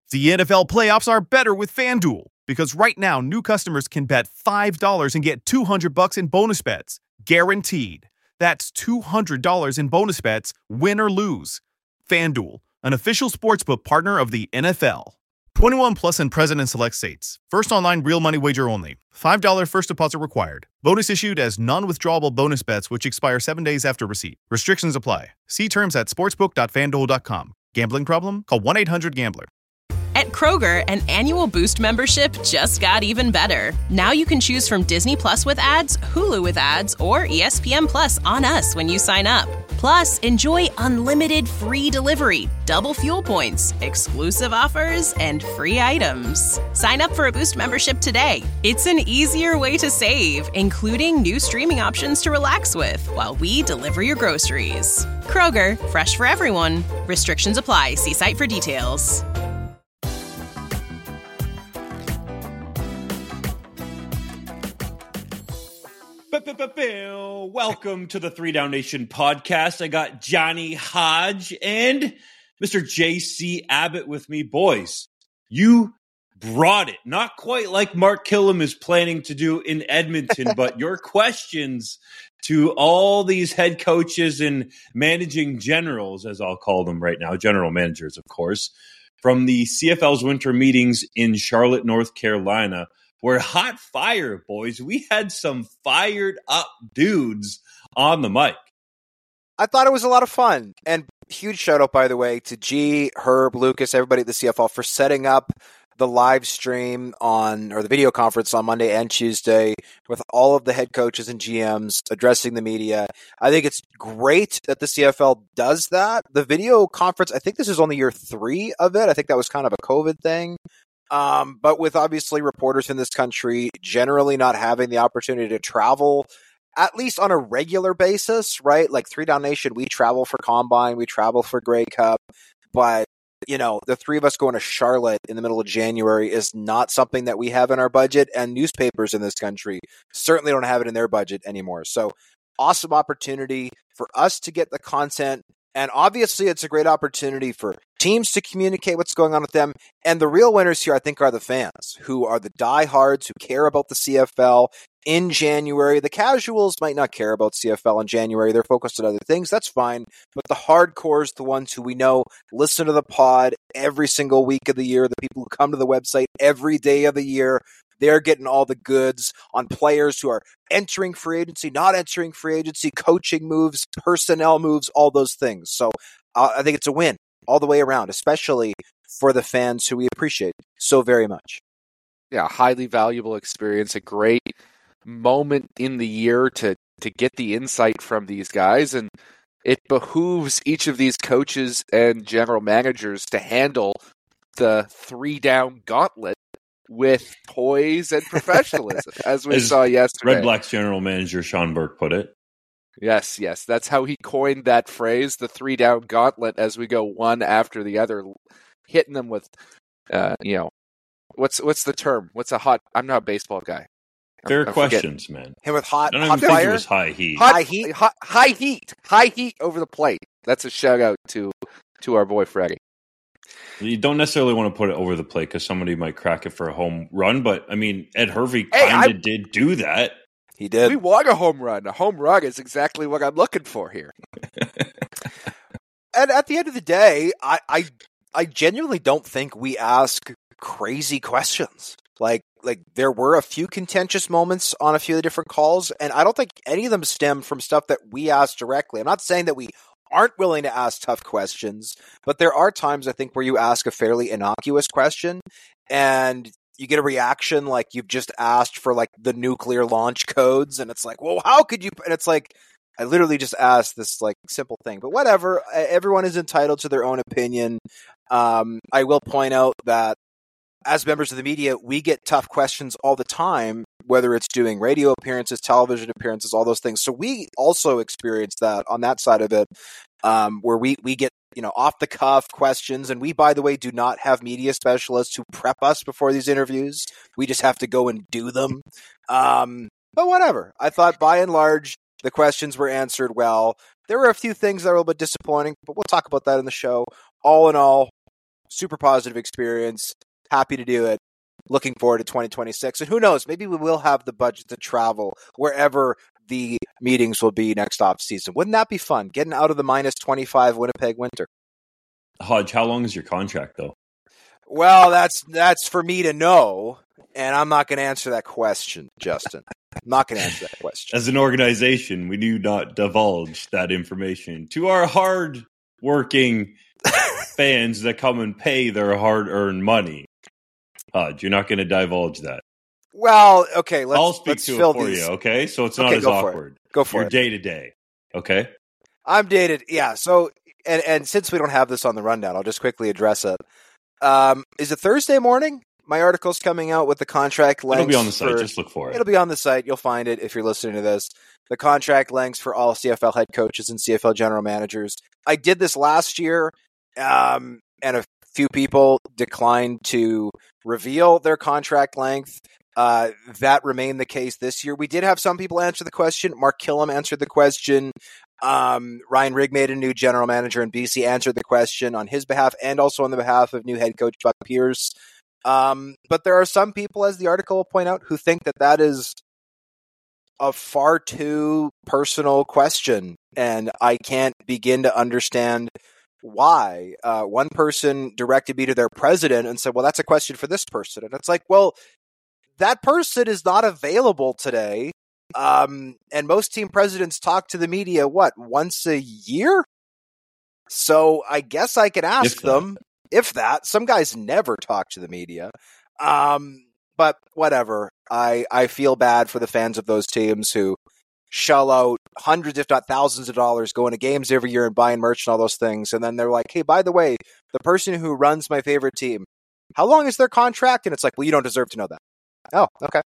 The NFL playoffs are better with FanDuel because right now new customers can bet $5 and get $200 in bonus bets, guaranteed. That's $200 in bonus bets, win or lose. FanDuel, an official sportsbook partner of the NFL. 21 plus and present in select states. First online real money wager only. $5 first deposit required. Bonus issued as non-withdrawable bonus bets which expire 7 days after receipt. Restrictions apply. See terms at sportsbook.fanduel.com. Gambling problem? Call 1-800-GAMBLER. At Kroger, an annual Boost membership just got even better. Now you can choose from Disney Plus with ads, Hulu with ads, or ESPN Plus on us when you sign up. Plus, enjoy unlimited free delivery, double fuel points, exclusive offers, and free items. Sign up for a Boost membership today. It's an easier way to save, including new streaming options to relax with while we deliver your groceries. Kroger, fresh for everyone. Restrictions apply. See site for details. Welcome to the 3 Down Nation podcast. I got Johnny Hodge and Mr. JC Abbott with me. Boys, you brought it. Not quite like Mark Killam is planning to do in Edmonton, but your questions to all these head coaches and managing generals, as I'll call them right now, general managers, of course, from the CFL's winter meetings in Charlotte, North Carolina, were hot fire, boys. We had some fired up dudes on the mic. I thought it was a lot of fun. And huge shout out, by the way, to G, Herb, Lucas, everybody at the CFL for setting up the live stream or the video conference on Monday and Tuesday with all of the head coaches and GMs addressing the media. I think it's great that the CFL does that. The video conference, I think this is only year 3 of it. I think that was kind of a COVID thing. But with obviously reporters in this country generally not having the opportunity to travel, at least on a regular basis, right? Like 3 Down Nation, we travel for Combine, we travel for Grey Cup, but you know, the 3 of us going to Charlotte in the middle of January is not something that we have in our budget, and newspapers in this country certainly don't have it in their budget anymore. So awesome opportunity for us to get the content. And obviously, it's a great opportunity for teams to communicate what's going on with them. And the real winners here, I think, are the fans, who are the diehards, who care about the CFL in January. The casuals might not care about CFL in January. They're focused on other things. That's fine. But the hardcores, the ones who we know listen to the pod every single week of the year, the people who come to the website every day of the year, they're getting all the goods on players who are entering free agency, not entering free agency, coaching moves, personnel moves, all those things. So I think it's a win all the way around, especially for the fans who we appreciate so very much. Yeah, highly valuable experience, a great moment in the year to get the insight from these guys. And it behooves each of these coaches and general managers to handle the 3-down gauntlet with poise and professionalism, as we saw yesterday. Red Black's general manager Sean Burke put it. Yes, that's how he coined that phrase, the 3-down gauntlet, as we go one after the other, hitting them with, what's the term? What's a hot? I'm not a baseball guy. Fair questions, man. Him with hot I don't even think it was high heat. High heat over the plate. That's a shout out to our boy Freddie. You don't necessarily want to put it over the plate because somebody might crack it for a home run, but I mean, Ed Hervey kind of did do that. He did. We want a home run. A home run is exactly what I'm looking for here. And at the end of the day, I genuinely don't think we ask crazy questions. Like there were a few contentious moments on a few of the different calls, and I don't think any of them stemmed from stuff that we asked directly. I'm not saying that we aren't willing to ask tough questions, but there are times I think where you ask a fairly innocuous question and you get a reaction like you've just asked for like the nuclear launch codes, and it's like, well, how could you? And it's like, I literally just asked this like simple thing, but whatever. Everyone is entitled to their own opinion. I will point out that as members of the media, we get tough questions all the time, whether it's doing radio appearances, television appearances, all those things. So we also experience that on that side of it, where we get, off the cuff questions. And we, by the way, do not have media specialists who prep us before these interviews. We just have to go and do them. But whatever. I thought by and large, the questions were answered well. There were a few things that were a little bit disappointing, but we'll talk about that in the show. All in all, super positive experience. Happy to do it. Looking forward to 2026. And who knows, maybe we will have the budget to travel wherever the meetings will be next off season. Wouldn't that be fun? Getting out of the minus 25 Winnipeg winter. Hodge, how long is your contract, though? Well, that's for me to know, and I'm not going to answer that question, Justin. I'm not going to answer that question. As an organization, we do not divulge that information to our hard-working fans that come and pay their hard-earned money. Hodge, you're not going to divulge that. Well, okay, I'll speak let's to fill it for these. you, okay? So it's not as go awkward. Go for You're it. day-to-day, okay? I'm dated, yeah. So, and since we don't have this on the rundown, I'll just quickly address it. Is it Thursday morning? My article's coming out with the contract lengths. It'll be on the site. Just look for it. It'll be on the site. You'll find it if you're listening to this. The contract lengths for all CFL head coaches and CFL general managers. I did this last year, and a few people declined to reveal their contract length. That remained the case this year. We did have some people answer the question. Mark Killam answered the question. Ryan Rigg made a new general manager in BC, answered the question on his behalf and also on the behalf of new head coach Buck Pierce. But there are some people, as the article will point out, who think that is a far too personal question, and I can't begin to understand why. One person directed me to their president and said, well, that's a question for this person. And it's like, well, that person is not available today. And most team presidents talk to the media, once a year? So I guess I can ask them, if that. Some guys never talk to the media. But whatever. I feel bad for the fans of those teams who shell out hundreds, if not thousands of dollars going to games every year and buying merch and all those things. And then they're like, hey, by the way, the person who runs my favorite team, how long is their contract? And it's like, well, you don't deserve to know that. Oh, okay.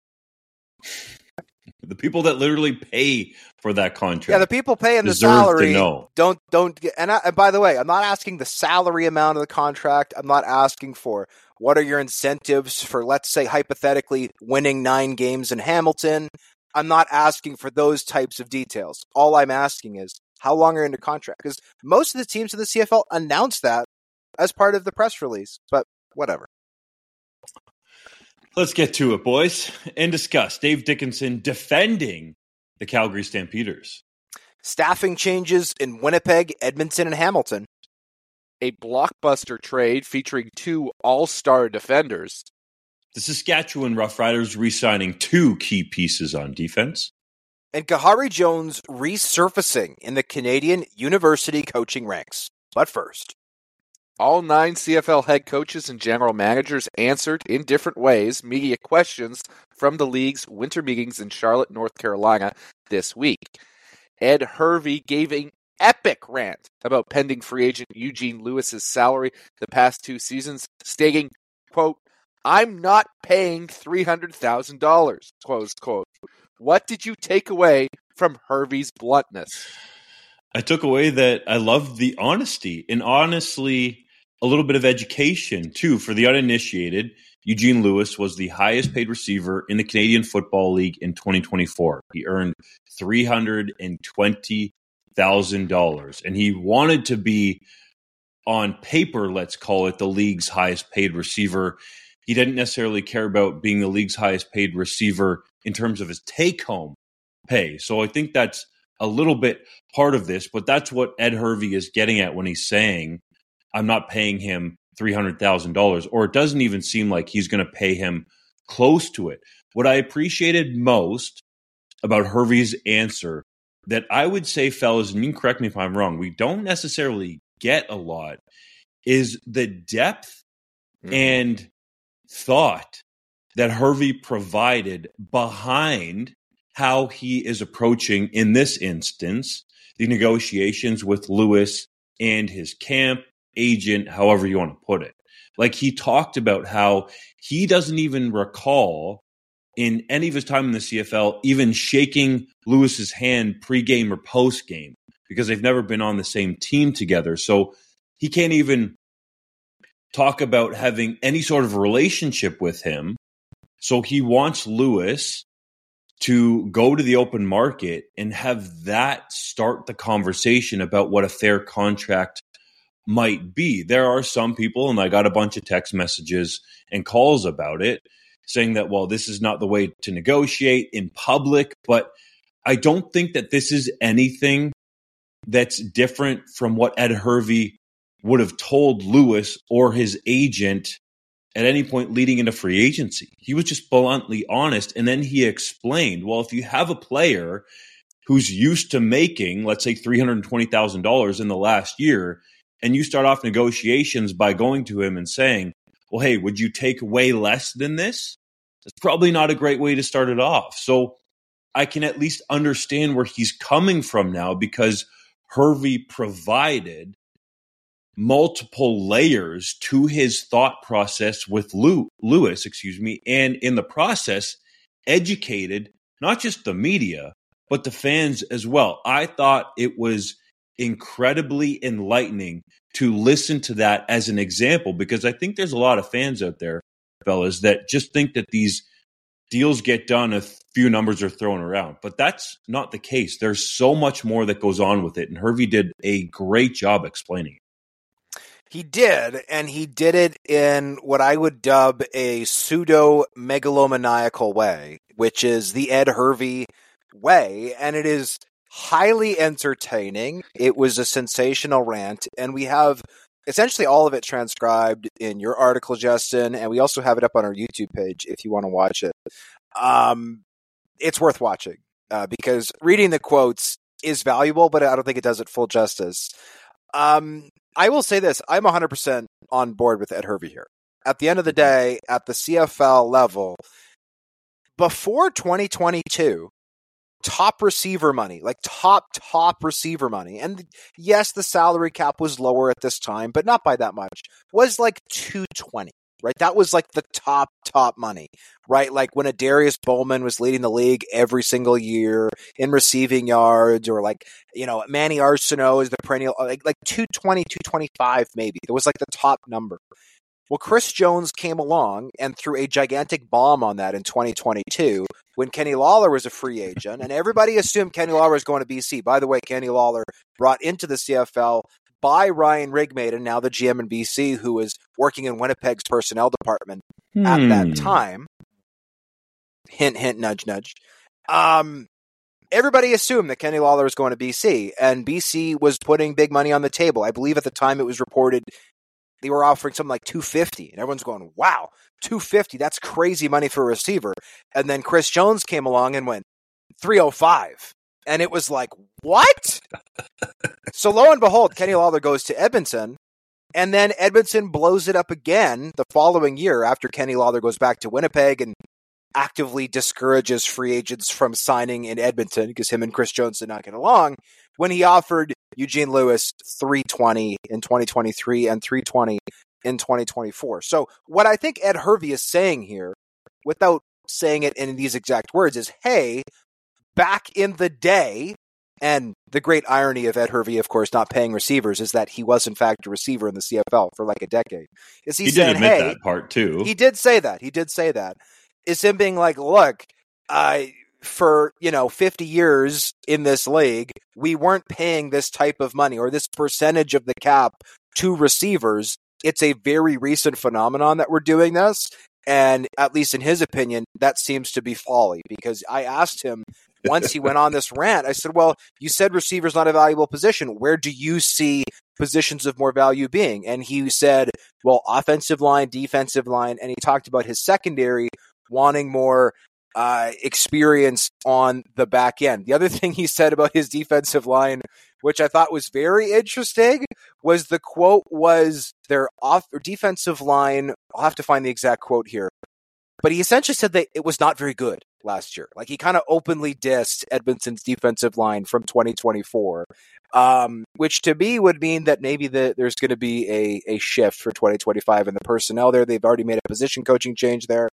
The people that literally pay for that contract. Yeah, the people paying the deserve salary to know. don't get. And by the way, I'm not asking the salary amount of the contract. I'm not asking for what are your incentives for, let's say, hypothetically, winning 9 games in Hamilton. I'm not asking for those types of details. All I'm asking is how long are you into contract? Because most of the teams in the CFL announced that as part of the press release. But whatever. Let's get to it, boys, and discuss Dave Dickenson defending the Calgary Stampeders. Staffing changes in Winnipeg, Edmonton, and Hamilton. A blockbuster trade featuring 2 all-star defenders. The Saskatchewan Roughriders re-signing 2 key pieces on defense. And Kahari Jones resurfacing in the Canadian University coaching ranks. But first, all 9 CFL head coaches and general managers answered in different ways media questions from the league's winter meetings in Charlotte, North Carolina this week. Ed Hervey gave an epic rant about pending free agent Eugene Lewis's salary the past 2 seasons, stating, quote, I'm not paying $300,000, close quote. What did you take away from Hervey's bluntness? I took away that I loved the honesty, and honestly, a little bit of education, too. For the uninitiated, Eugene Lewis was the highest paid receiver in the Canadian Football League in 2024. He earned $320,000, and he wanted to be, on paper, let's call it, the league's highest paid receiver. He didn't necessarily care about being the league's highest paid receiver in terms of his take-home pay. So I think that's a little bit part of this, but that's what Ed Hervey is getting at when he's saying, I'm not paying him $300,000, or it doesn't even seem like he's going to pay him close to it. What I appreciated most about Hervey's answer that I would say, fellas, and you can correct me if I'm wrong, we don't necessarily get a lot, is the depth and thought that Hervey provided behind how he is approaching, in this instance, the negotiations with Lewis and his camp, agent, however you want to put it. Like, he talked about how he doesn't even recall in any of his time in the CFL even shaking Lewis's hand pregame or postgame because they've never been on the same team together. So he can't even talk about having any sort of relationship with him. So he wants Lewis to go to the open market and have that start the conversation about what a fair contract might be. There are some people, and I got a bunch of text messages and calls about it, saying that, well, this is not the way to negotiate in public. But I don't think that this is anything that's different from what Ed Hervey would have told Lewis or his agent at any point leading into free agency. He was just bluntly honest. And then he explained, well, if you have a player who's used to making, let's say, $320,000 in the last year, and you start off negotiations by going to him and saying, well, hey, would you take way less than this? That's probably not a great way to start it off. So I can at least understand where he's coming from now, because Hervey provided multiple layers to his thought process with Lewis, and in the process educated not just the media, but the fans as well. I thought it was incredibly enlightening to listen to that as an example, because I think there's a lot of fans out there, fellas, that just think that these deals get done, a few numbers are thrown around. But that's not the case. There's so much more that goes on with it, and Hervey did a great job explaining it. He did, and he did it in what I would dub a pseudo-megalomaniacal way, which is the Ed Hervey way, and it is highly entertaining. It was a sensational rant, and we have essentially all of it transcribed in your article, Justin, and we also have it up on our YouTube page if you want to watch it. It's worth watching, because reading the quotes is valuable, but I don't think it does it full justice. I will say this, I'm 100% on board with Ed Hervey here. At the end of the day, at the CFL level, before 2022, top receiver money, like top receiver money, and yes, the salary cap was lower at this time, but not by that much, was like $220, right? That was like the top money, right? Like when Adarius Bowman was leading the league every single year in receiving yards, or like, Manny Arsenault is the perennial, like 220, 225 maybe. It was like the top number. Well, Chris Jones came along and threw a gigantic bomb on that in 2022 when Kenny Lawler was a free agent, and everybody assumed Kenny Lawler was going to BC. By the way, Kenny Lawler brought into the CFL by Ryan Rigmaiden, now the GM in BC, who was working in Winnipeg's personnel department at that time. Hint, hint, nudge, nudge. Everybody assumed that Kenny Lawler was going to BC, and BC was putting big money on the table. I believe at the time it was reported they were offering something like $250, and everyone's going, wow, $250, that's crazy money for a receiver. And then Chris Jones came along and went $305. And it was like, what? So lo and behold, Kenny Lawler goes to Edmonton, and then Edmonton blows it up again the following year after Kenny Lawler goes back to Winnipeg and actively discourages free agents from signing in Edmonton because him and Chris Jones did not get along, when he offered Eugene Lewis $320 in 2023 and $320 in 2024. So what I think Ed Hervey is saying here, without saying it in these exact words, is, hey, back in the day, and the great irony of Ed Hervey, of course, not paying receivers is that he was, in fact, a receiver in the CFL for like a decade. Is he saying, did admit that part, too. He did say that. Is him being like, look, for 50 years in this league, we weren't paying this type of money or this percentage of the cap to receivers. It's a very recent phenomenon that we're doing this. And at least in his opinion, that seems to be folly, because I asked him once he went on this rant, I said, well, you said receiver's not a valuable position. Where do you see positions of more value being? And he said, well, offensive line, defensive line. And he talked about his secondary wanting more experience on the back end. The other thing he said about his defensive line, which I thought was very interesting, was the quote was their defensive line. I'll have to find the exact quote here, but he essentially said that it was not very good last year. Like, he kind of openly dissed Edmonton's defensive line from 2024, which to me would mean that maybe there's going to be a shift for 2025 in the personnel there. They've already made a position coaching change there.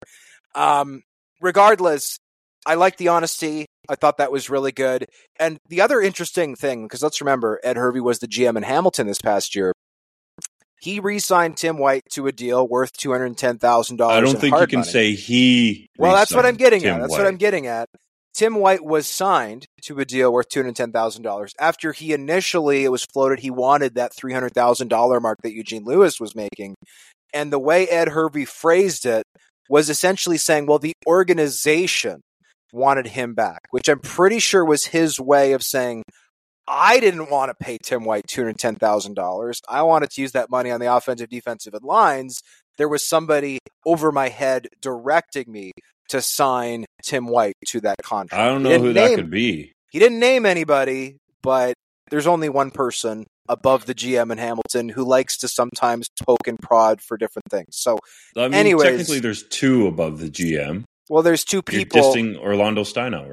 Regardless, I like the honesty. I thought that was really good. And the other interesting thing, because let's remember, Ed Hervey was the GM in Hamilton this past year. He re-signed Tim White to a deal worth $210,000. I don't think you can say he. Well, that's what I'm getting at. That's what I'm getting at. Tim White was signed to a deal worth $210,000 after he initially, it was floated, he wanted that $300,000 mark that Eugene Lewis was making. And the way Ed Hervey phrased it was essentially saying, well, the organization wanted him back, which I'm pretty sure was his way of saying, I didn't want to pay Tim White $210,000. I wanted to use that money on the offensive, defensive, and lines. There was somebody over my head directing me to sign Tim White to that contract. I don't know who that could be. He didn't name anybody, but there's only one person above the GM in Hamilton who likes to sometimes poke and prod for different things. So, I mean, anyways, technically there's two above the GM. Well, there's two people. You're dissing Orlando Steinauer.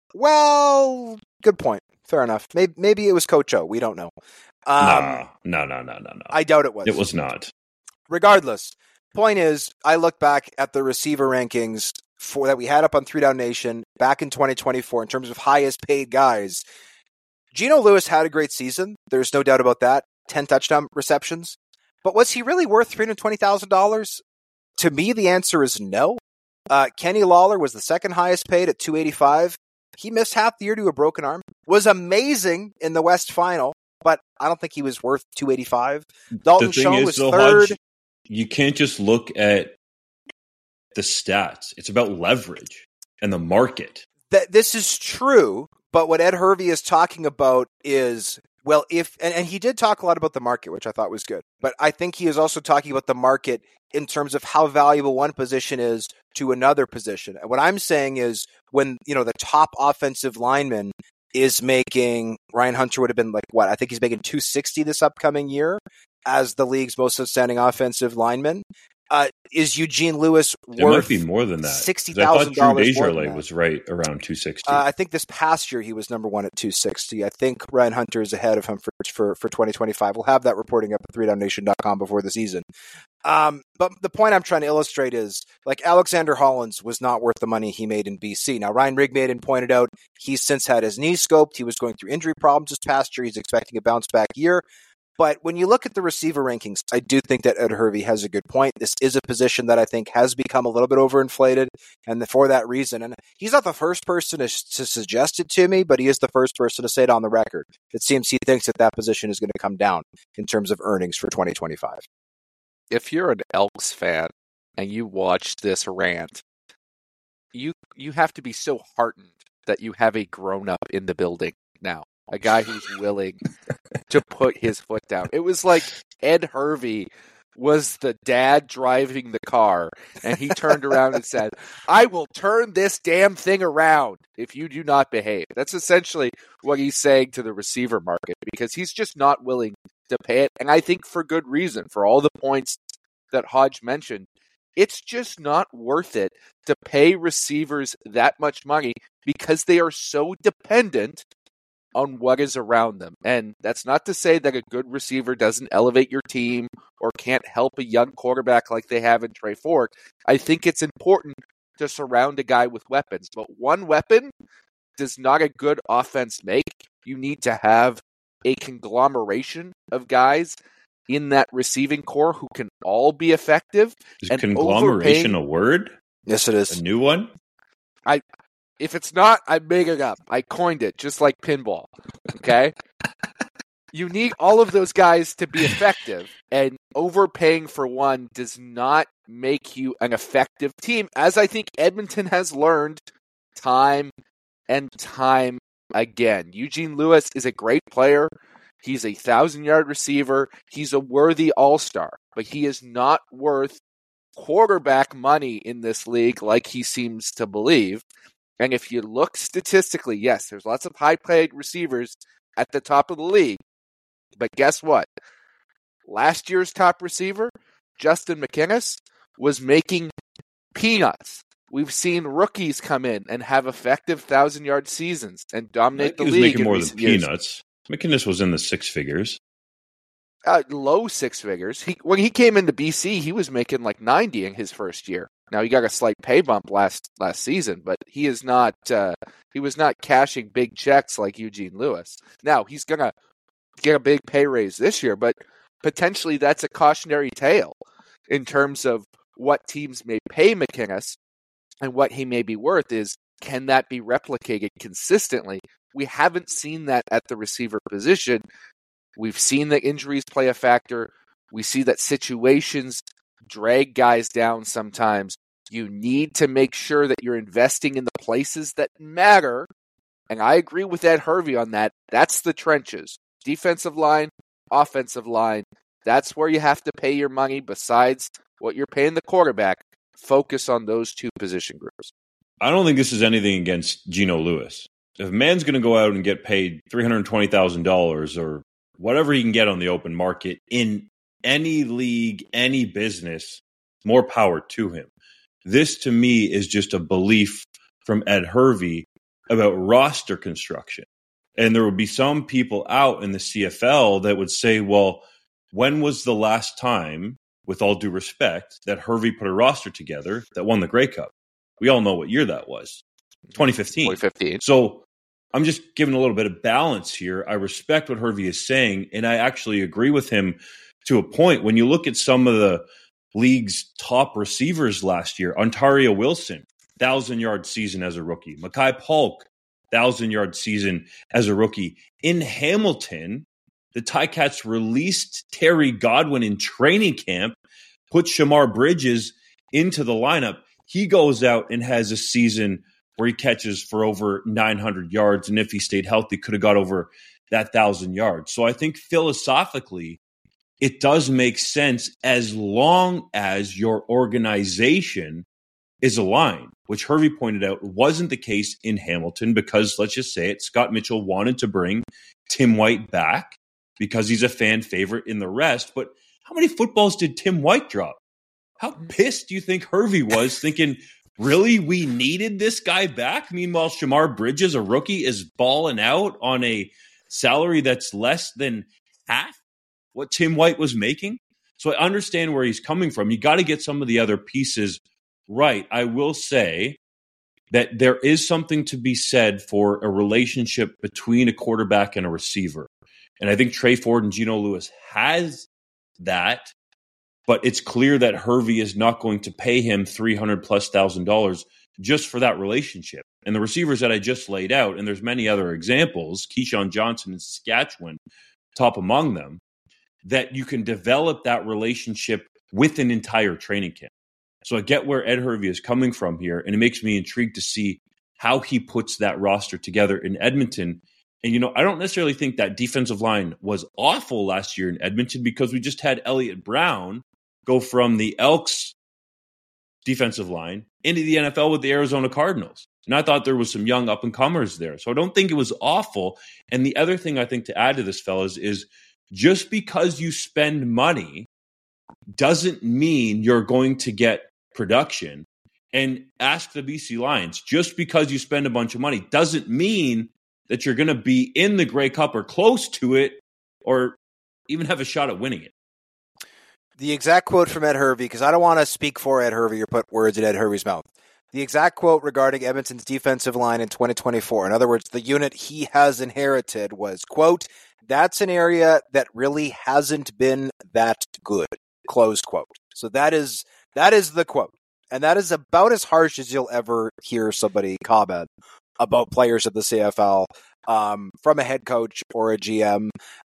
Well, good point. Fair enough. Maybe it was Coach O. We don't know. No. I doubt it was. It was not. Regardless, point is, I look back at the receiver rankings that we had up on 3 Down Nation back in 2024 in terms of highest paid guys. Geno Lewis had a great season. There's no doubt about that. 10 touchdown receptions. But was he really worth $320,000? To me, the answer is no. Kenny Lawler was the second highest paid at $285,000. He missed half the year to a broken arm. Was amazing in the West Final, but I don't think he was worth $285,000. Dalton Schoen was third. Hodge, you can't just look at the stats. It's about leverage and the market. This is true, but what Ed Hervey is talking about is, well, and he did talk a lot about the market, which I thought was good, but I think he is also talking about the market in terms of how valuable one position is to another position. And what I'm saying is when, the top offensive lineman is making, Ryan Hunter would have been like, what? I think he's making $260 this upcoming year as the league's most outstanding offensive lineman. Is Eugene Lewis worth? It might be more than that. $60,000. I thought Drew Desjardins was right around $260. I think this past year he was number one at $260. I think Ryan Hunter is ahead of him for 2025. We'll have that reporting up at 3downnation.com before the season. But the point I'm trying to illustrate is, like, Alexander Hollins was not worth the money he made in BC. Now, Ryan Rigmaiden pointed out he's since had his knee scoped. He was going through injury problems this past year. He's expecting a bounce back year. But when you look at the receiver rankings, I do think that Ed Hervey has a good point. This is a position that I think has become a little bit overinflated, and for that reason, and he's not the first person to suggest it to me, but he is the first person to say it on the record. It seems he thinks that position is going to come down in terms of earnings for 2025. If you're an Elks fan and you watch this rant, you have to be so heartened that you have a grown-up in the building now. A guy who's willing to put his foot down. It was like Ed Hervey was the dad driving the car, and he turned around and said, I will turn this damn thing around if you do not behave. That's essentially what he's saying to the receiver market, because he's just not willing to pay it. And I think for good reason, for all the points that Hodge mentioned. It's just not worth it to pay receivers that much money because they are so dependent on what is around them. And that's not to say that a good receiver doesn't elevate your team or can't help a young quarterback like they have in Trey Fork. I think it's important to surround a guy with weapons. But one weapon does not a good offense make. You need to have a conglomeration of guys in that receiving core who can all be effective. Is conglomeration a word? Yes, it is. A new one? If it's not, I made it up. I coined it, just like pinball. Okay? You need all of those guys to be effective, and overpaying for one does not make you an effective team, as I think Edmonton has learned time and time again. Eugene Lewis is a great player. He's a 1,000-yard receiver. He's a worthy all-star, but he is not worth quarterback money in this league like he seems to believe. And if you look statistically, yes, there's lots of high-paid receivers at the top of the league. But guess what? Last year's top receiver, Justin McInnis, was making peanuts. We've seen rookies come in and have effective 1,000-yard seasons and dominate the league. He was making more than years. peanuts. McInnis was in the six figures. Low six figures. When he came into BC, he was making like 90 in his first year. Now he got a slight pay bump last season, but he is not. He was not cashing big checks like Eugene Lewis. Now he's gonna get a big pay raise this year, but potentially that's a cautionary tale in terms of what teams may pay McInnis and what he may be worth. Is Can that be replicated consistently? We haven't seen that at the receiver position. We've seen that injuries play a factor. We see that situations drag guys down sometimes. You need to make sure that you're investing in the places that matter. And I agree with Ed Hervey on that. That's the trenches. Defensive line, offensive line. That's where you have to pay your money besides what you're paying the quarterback. Focus on those two position groups. I don't think this is anything against Geno Lewis. If a man's going to go out and get paid $320,000 or whatever he can get on the open market in any league, any business, more power to him. This, to me, is just a belief from Ed Hervey about roster construction. And there would be some people out in the CFL that would say, well, when was the last time, with all due respect, that Hervey put a roster together that won the Grey Cup? We all know what year that was. 2015. 2015. So I'm just giving a little bit of balance here. I respect what Hervey is saying, and I actually agree with him to a point. When you look at some of the league's top receivers last year, Ontario Wilson, 1,000-yard season as a rookie. Makai Polk, 1,000-yard season as a rookie. In Hamilton, the Ticats released Terry Godwin in training camp, put Shamar Bridges into the lineup. He goes out and has a season where he catches for over 900 yards, and if he stayed healthy, could have got over that 1,000 yards. So I think philosophically, it does make sense as long as your organization is aligned, which Hervey pointed out wasn't the case in Hamilton because, let's just say it, Scott Mitchell wanted to bring Tim White back because he's a fan favorite in the rest. But how many footballs did Tim White drop? How pissed do you think Hervey was thinking, really, we needed this guy back? Meanwhile, Shamar Bridges, a rookie, is balling out on a salary that's less than half what Tim White was making. So I understand where he's coming from. You got to get some of the other pieces right. I will say that there is something to be said for a relationship between a quarterback and a receiver. And I think Trey Ford and Geno Lewis has that. But it's clear that Hervey is not going to pay him $300,000+ just for that relationship. And the receivers that I just laid out, and there's many other examples, Keyshawn Johnson in Saskatchewan, top among them, that you can develop that relationship with an entire training camp. So I get where Ed Hervey is coming from here, and it makes me intrigued to see how he puts that roster together in Edmonton. And, I don't necessarily think that defensive line was awful last year in Edmonton because we just had Elliott Brown go from the Elks defensive line into the NFL with the Arizona Cardinals. And I thought there was some young up-and-comers there. So I don't think it was awful. And the other thing I think to add to this, fellas, is just because you spend money doesn't mean you're going to get production. And ask the BC Lions, just because you spend a bunch of money doesn't mean that you're going to be in the Grey Cup or close to it or even have a shot at winning it. The exact quote from Ed Hervey, because I don't want to speak for Ed Hervey or put words in Ed Hervey's mouth. The exact quote regarding Edmonton's defensive line in 2024, in other words, the unit he has inherited was, quote, "That's an area that really hasn't been that good," close quote. So that is the quote. And that is about as harsh as you'll ever hear somebody comment about players of the CFL from a head coach or a GM.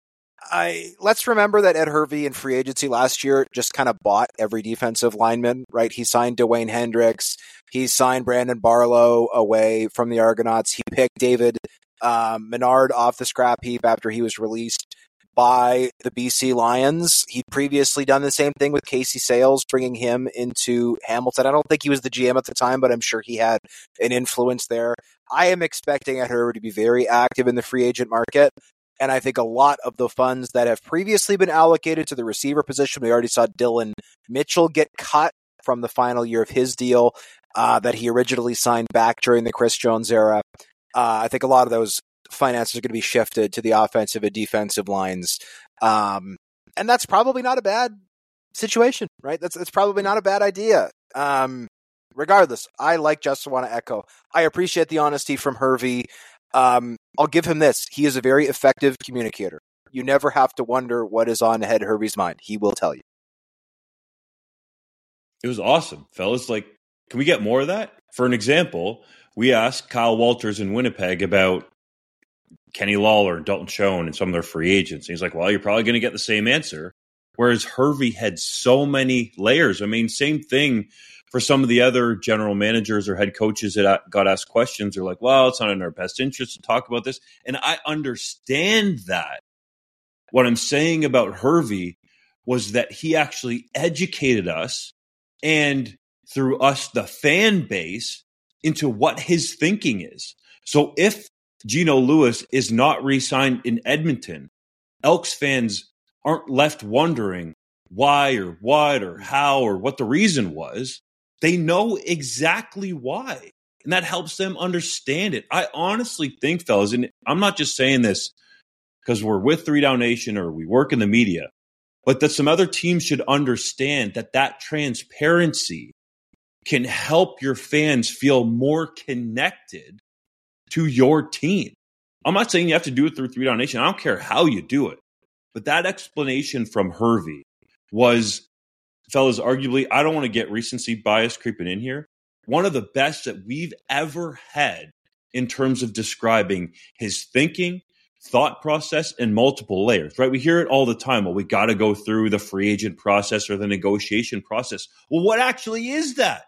Let's remember that Ed Hervey in free agency last year just kind of bought every defensive lineman, right? He signed Dwayne Hendricks. He signed Brandon Barlow away from the Argonauts. He picked David Menard off the scrap heap after he was released by the BC Lions. He'd previously done the same thing with Casey Sales, bringing him into Hamilton. I don't think he was the GM at the time, but I'm sure he had an influence there. I am expecting Ed Hervey to be very active in the free agent market. And I think a lot of the funds that have previously been allocated to the receiver position, we already saw Dylan Mitchell get cut from the final year of his deal that he originally signed back during the Chris Jones era. I think a lot of those finances are going to be shifted to the offensive and defensive lines. And that's probably not a bad situation, right? That's probably not a bad idea. Regardless, I just want to echo. I appreciate the honesty from Hervey. I'll give him this. He is a very effective communicator. You never have to wonder what is on Ed Hervey's mind. He will tell you. It was awesome, fellas. Can we get more of that? For an example, we asked Kyle Walters in Winnipeg about Kenny Lawler and Dalton Schoen and some of their free agents. And he's like, well, you're probably going to get the same answer. Whereas Hervey had so many layers. I mean, same thing for some of the other general managers or head coaches that got asked questions. They're like, well, it's not in our best interest to talk about this. And I understand that. What I'm saying about Hervey was that he actually educated us and through us, the fan base, into what his thinking is. So if Gino Lewis is not re-signed in Edmonton, Elks fans aren't left wondering why or what or how or what the reason was. They know exactly why. And that helps them understand it. I honestly think, fellas, and I'm not just saying this because we're with 3 Down Nation or we work in the media, but that some other teams should understand that transparency can help your fans feel more connected to your team. I'm not saying you have to do it through 3 Down Nation. I don't care how you do it. But that explanation from Hervey was, fellas, arguably, I don't want to get recency bias creeping in here, one of the best that we've ever had in terms of describing his thinking, thought process, and multiple layers, right? We hear it all the time. Well, we got to go through the free agent process or the negotiation process. Well, what actually is that?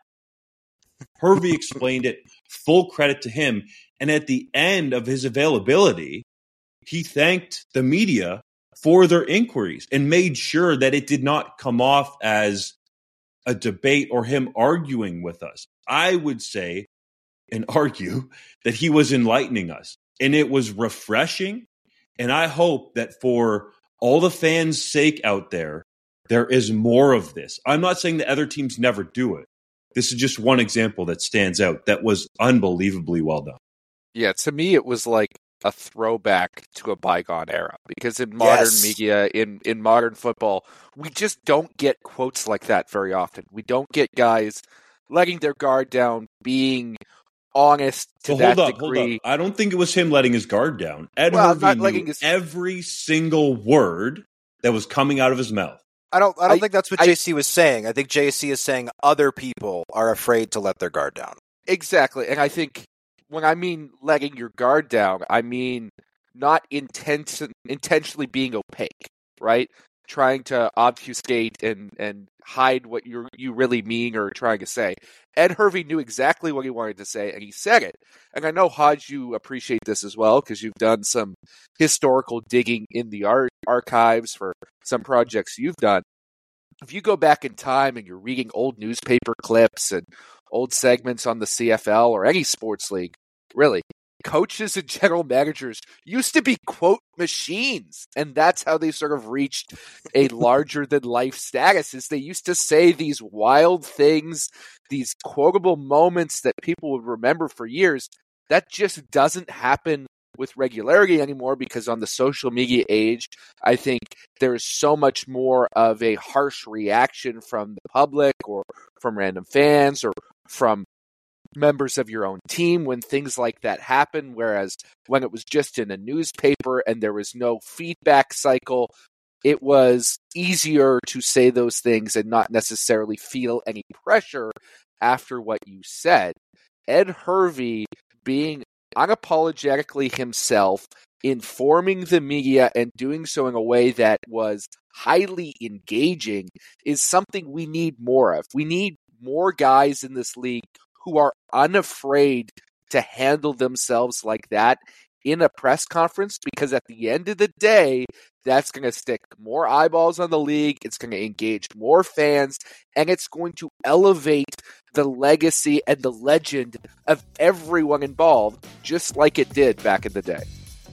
Hervey explained it, full credit to him. And at the end of his availability, he thanked the media for their inquiries and made sure that it did not come off as a debate or him arguing with us. I would say and argue that he was enlightening us. And it was refreshing. And I hope that for all the fans' sake out there, there is more of this. I'm not saying that other teams never do it. This is just one example that stands out that was unbelievably well done. Yeah, to me, it was like a throwback to a bygone era, because in modern media, in modern football, we just don't get quotes like that very often. We don't get guys letting their guard down, being honest to that degree. Hold up. I don't think it was him letting his guard down. Ed Hervey knew every single word that was coming out of his mouth. I don't think that's what JC was saying. I think JC is saying other people are afraid to let their guard down. Exactly. And I think when I mean letting your guard down, I mean not intentionally being opaque, right? Trying to obfuscate and hide what you really mean or trying to say. Ed Hervey knew exactly what he wanted to say, and he said it. And I know, Hodge, you appreciate this as well, because you've done some historical digging in the archives for some projects you've done. If you go back in time and you're reading old newspaper clips and old segments on the CFL or any sports league, really, coaches and general managers used to be quote machines, and that's how they sort of reached a larger than life status. Is they used to say these wild things, these quotable moments that people would remember for years. That just doesn't happen with regularity anymore, because on the social media age, I think there is so much more of a harsh reaction from the public or from random fans or from members of your own team when things like that happen, whereas when it was just in a newspaper and there was no feedback cycle, it was easier to say those things and not necessarily feel any pressure after what you said. Ed Hervey being unapologetically himself, informing the media and doing so in a way that was highly engaging, is something we need more of. We need more guys in this league who are unafraid to handle themselves like that in a press conference, because at the end of the day, that's going to stick more eyeballs on the league, it's going to engage more fans, and it's going to elevate the legacy and the legend of everyone involved, just like it did back in the day.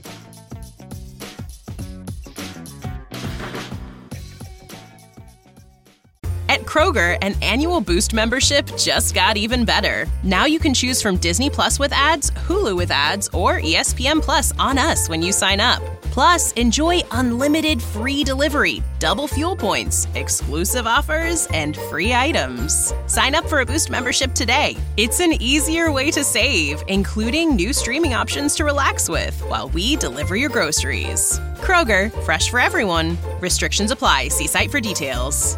At Kroger, an annual Boost membership just got even better. Now you can choose from Disney Plus with ads, Hulu with ads, or ESPN Plus on us when you sign up. Plus, enjoy unlimited free delivery, double fuel points, exclusive offers, and free items. Sign up for a Boost membership today. It's an easier way to save, including new streaming options to relax with while we deliver your groceries. Kroger, fresh for everyone. Restrictions apply. See site for details.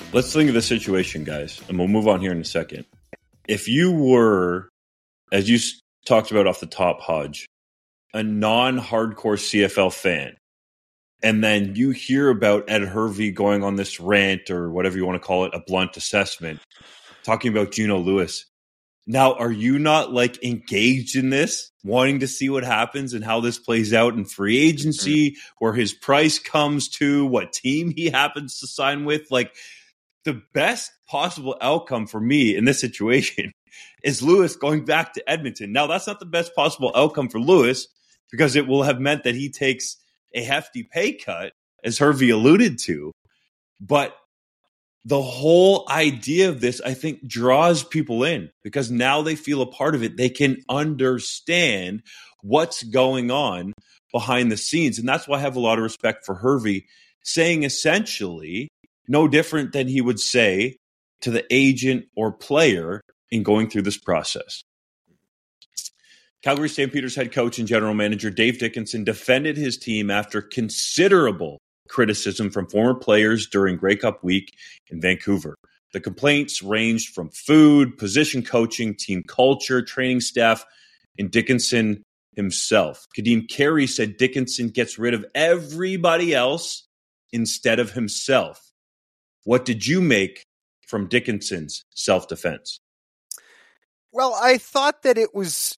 Let's think of the situation, guys, and we'll move on here in a second. If you were, as you talked about off the top, Hodge, a non-hardcore CFL fan, and then you hear about Ed Hervey going on this rant or whatever you want to call it, a blunt assessment, talking about Geno Lewis. Now, are you not like engaged in this, wanting to see what happens and how this plays out in free agency, where his price comes to, what team he happens to sign with? Like, the best possible outcome for me in this situation is Lewis going back to Edmonton. Now, that's not the best possible outcome for Lewis because it will have meant that he takes a hefty pay cut, as Hervey alluded to. But the whole idea of this, I think, draws people in because now they feel a part of it. They can understand what's going on behind the scenes. And that's why I have a lot of respect for Hervey saying essentially no different than he would say to the agent or player in going through this process. Calgary Stampeders head coach and general manager Dave Dickenson defended his team after considerable criticism from former players during Grey Cup week in Vancouver. The complaints ranged from food, position coaching, team culture, training staff, and Dickenson himself. Kadeem Carey said Dickenson gets rid of everybody else instead of himself. What did you make from Dickinson's self-defense? Well, I thought it was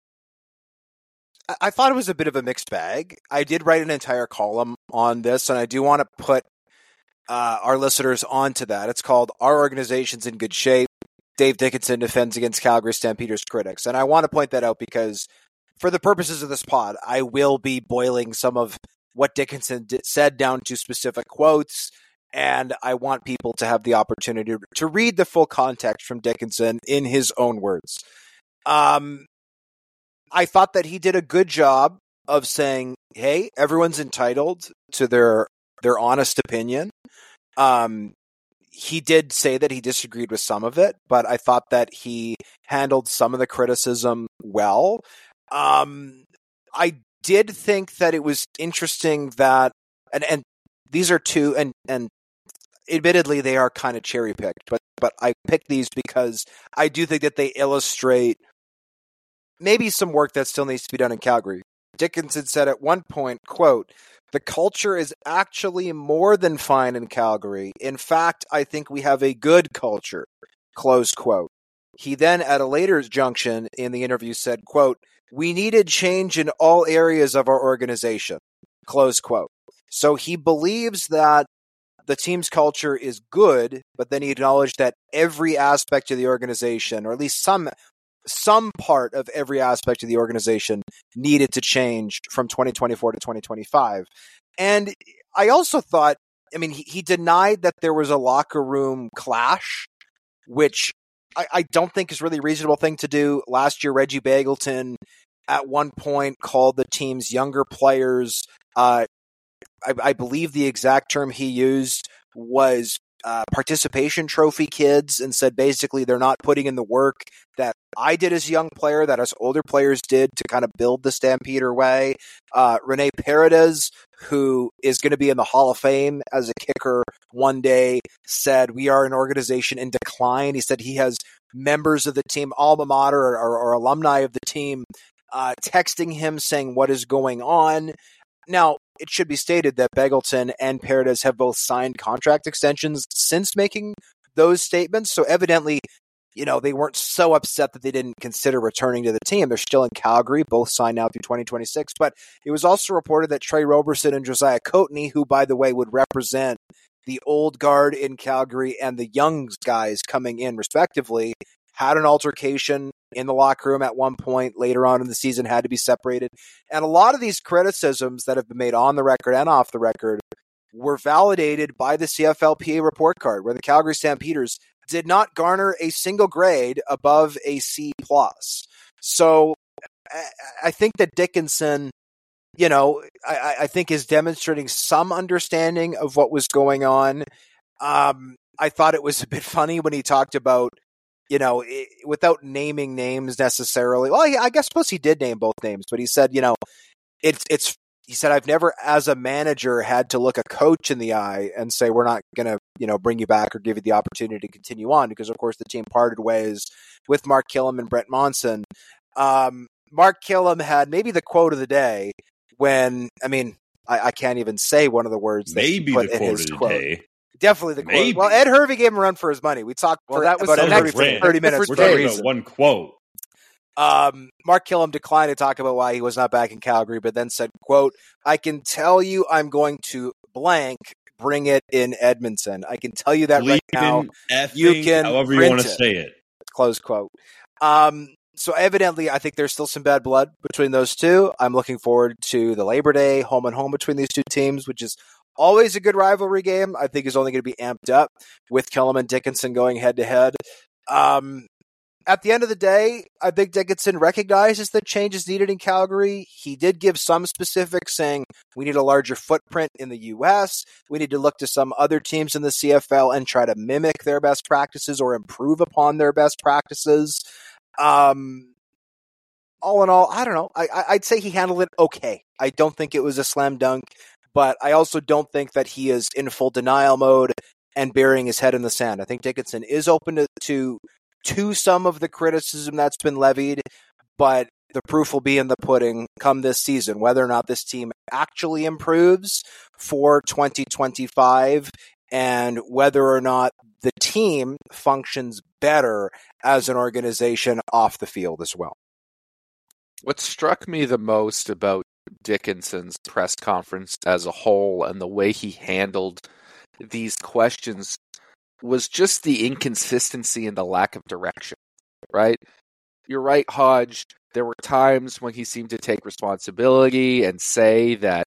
a bit of a mixed bag. I did write an entire column on this, and I do want to put our listeners onto that. It's called Our Organization's in Good Shape. Dave Dickenson defends against Calgary Stampeders critics. And I want to point that out because for the purposes of this pod, I will be boiling some of what Dickenson said down to specific quotes, and I want people to have the opportunity to read the full context from Dickenson in his own words. I thought that he did a good job of saying, hey, everyone's entitled to their honest opinion. He did say that he disagreed with some of it, but I thought that he handled some of the criticism well. I did think that it was interesting that, and these are two, and admittedly they are kind of cherry picked, but I picked these because I do think that they illustrate maybe some work that still needs to be done in Calgary. Dickenson said at one point, quote, "The culture is actually more than fine in Calgary. In fact, I think we have a good culture," close quote. He then, at a later junction in the interview, said, quote, "We needed change in all areas of our organization," close quote. So he believes that the team's culture is good, but then he acknowledged that every aspect of the organization, or at least some part of every aspect of the organization, needed to change from 2024 to 2025. And I also thought, I mean, he denied that there was a locker room clash, which I don't think is really a reasonable thing to do. Last year, Reggie Begelton at one point called the team's younger players, I believe the exact term he used was participation trophy kids, and said basically they're not putting in the work that I did as a young player, that us older players did to kind of build the Stampeder way. Rene Paredes, who is going to be in the Hall of Fame as a kicker one day, said we are an organization in decline. He said he has members of the team, alma mater or alumni of the team, texting him saying what is going on. Now, it should be stated that Begelton and Paredes have both signed contract extensions since making those statements. So evidently, they weren't so upset that they didn't consider returning to the team. They're still in Calgary, both signed now through 2026. But it was also reported that Trey Roberson and Josiah Coatney, who, by the way, would represent the old guard in Calgary and the young guys coming in respectively, had an altercation in the locker room at one point later on in the season, had to be separated. And a lot of these criticisms that have been made on the record and off the record were validated by the CFLPA report card, where the Calgary Stampeders did not garner a single grade above a C+. So I think that Dickenson, I think is demonstrating some understanding of what was going on. I thought it was a bit funny when he talked about, without naming names necessarily. Well, I guess suppose he did name both names, but he said, he said, I've never, as a manager, had to look a coach in the eye and say, we're not going to, bring you back or give you the opportunity to continue on, because, of course, the team parted ways with Mark Killam and Brent Monson. Mark Killam had maybe the quote of the day when, I can't even say one of the words that maybe he put the in quote his of the quote. day. Definitely the Maybe. quote. Well, Ed Hervey gave him a run for his money. We talked about Ed Hervey for 30 minutes. We're talking about one quote. Mark Killam declined to talk about why he was not back in Calgary, but then said, quote, I can tell you I'm going to blank bring it in Edmonton. I can tell you that right now. You can however you want to say it. Close quote. So evidently, I think there's still some bad blood between those two. I'm looking forward to the Labor Day home and home between these two teams, which is always a good rivalry game. I think is only going to be amped up with Killam and Dickinson going head to head. At the end of the day, I think Dickinson recognizes that change is needed in Calgary. He did give some specifics saying we need a larger footprint in the U.S. We need to look to some other teams in the CFL and try to mimic their best practices or improve upon their best practices. All in all, I don't know. I'd say he handled it okay. I don't think it was a slam dunk, but I also don't think that he is in full denial mode and burying his head in the sand. I think Dickinson is open to some of the criticism that's been levied, but the proof will be in the pudding come this season, whether or not this team actually improves for 2025 and whether or not the team functions better as an organization off the field as well. What struck me the most about Dickinson's press conference as a whole and the way he handled these questions was just the inconsistency and the lack of direction, right? You're right, Hodge. There were times when he seemed to take responsibility and say that,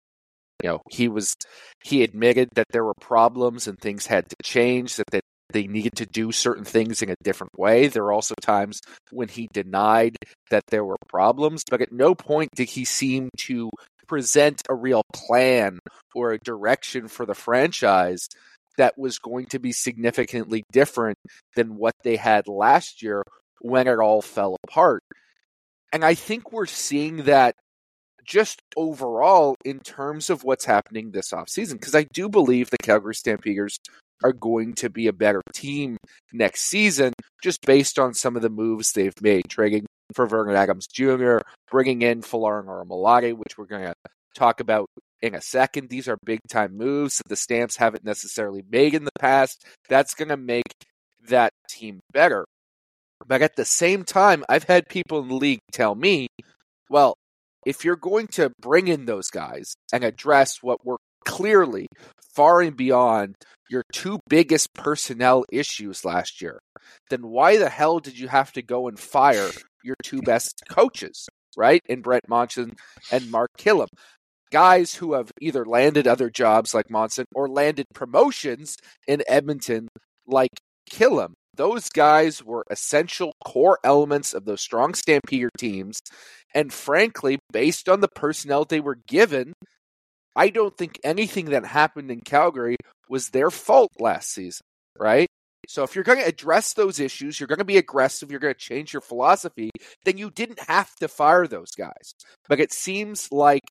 he admitted that there were problems and things had to change, that they needed to do certain things in a different way. There were also times when he denied that there were problems, but at no point did he seem to present a real plan or a direction for the franchise that was going to be significantly different than what they had last year when it all fell apart. And I think we're seeing that just overall in terms of what's happening this offseason, because I do believe the Calgary Stampeders are going to be a better team next season, just based on some of the moves they've made, trading for Vernon Adams Jr., bringing in Folarin Orimolade, which we're going to talk about in a second. These are big-time moves that the Stamps haven't necessarily made in the past. That's going to make that team better. But at the same time, I've had people in the league tell me, well, if you're going to bring in those guys and address what were clearly far and beyond your two biggest personnel issues last year, then why the hell did you have to go and fire your two best coaches, right? In Brent Monson and Mark Killam. Guys who have either landed other jobs like Monson or landed promotions in Edmonton like Killam. Those guys were essential core elements of those strong Stampeder teams. And frankly, based on the personnel they were given, I don't think anything that happened in Calgary was their fault last season, right? So if you're going to address those issues, you're going to be aggressive, you're going to change your philosophy, then you didn't have to fire those guys. But it seems like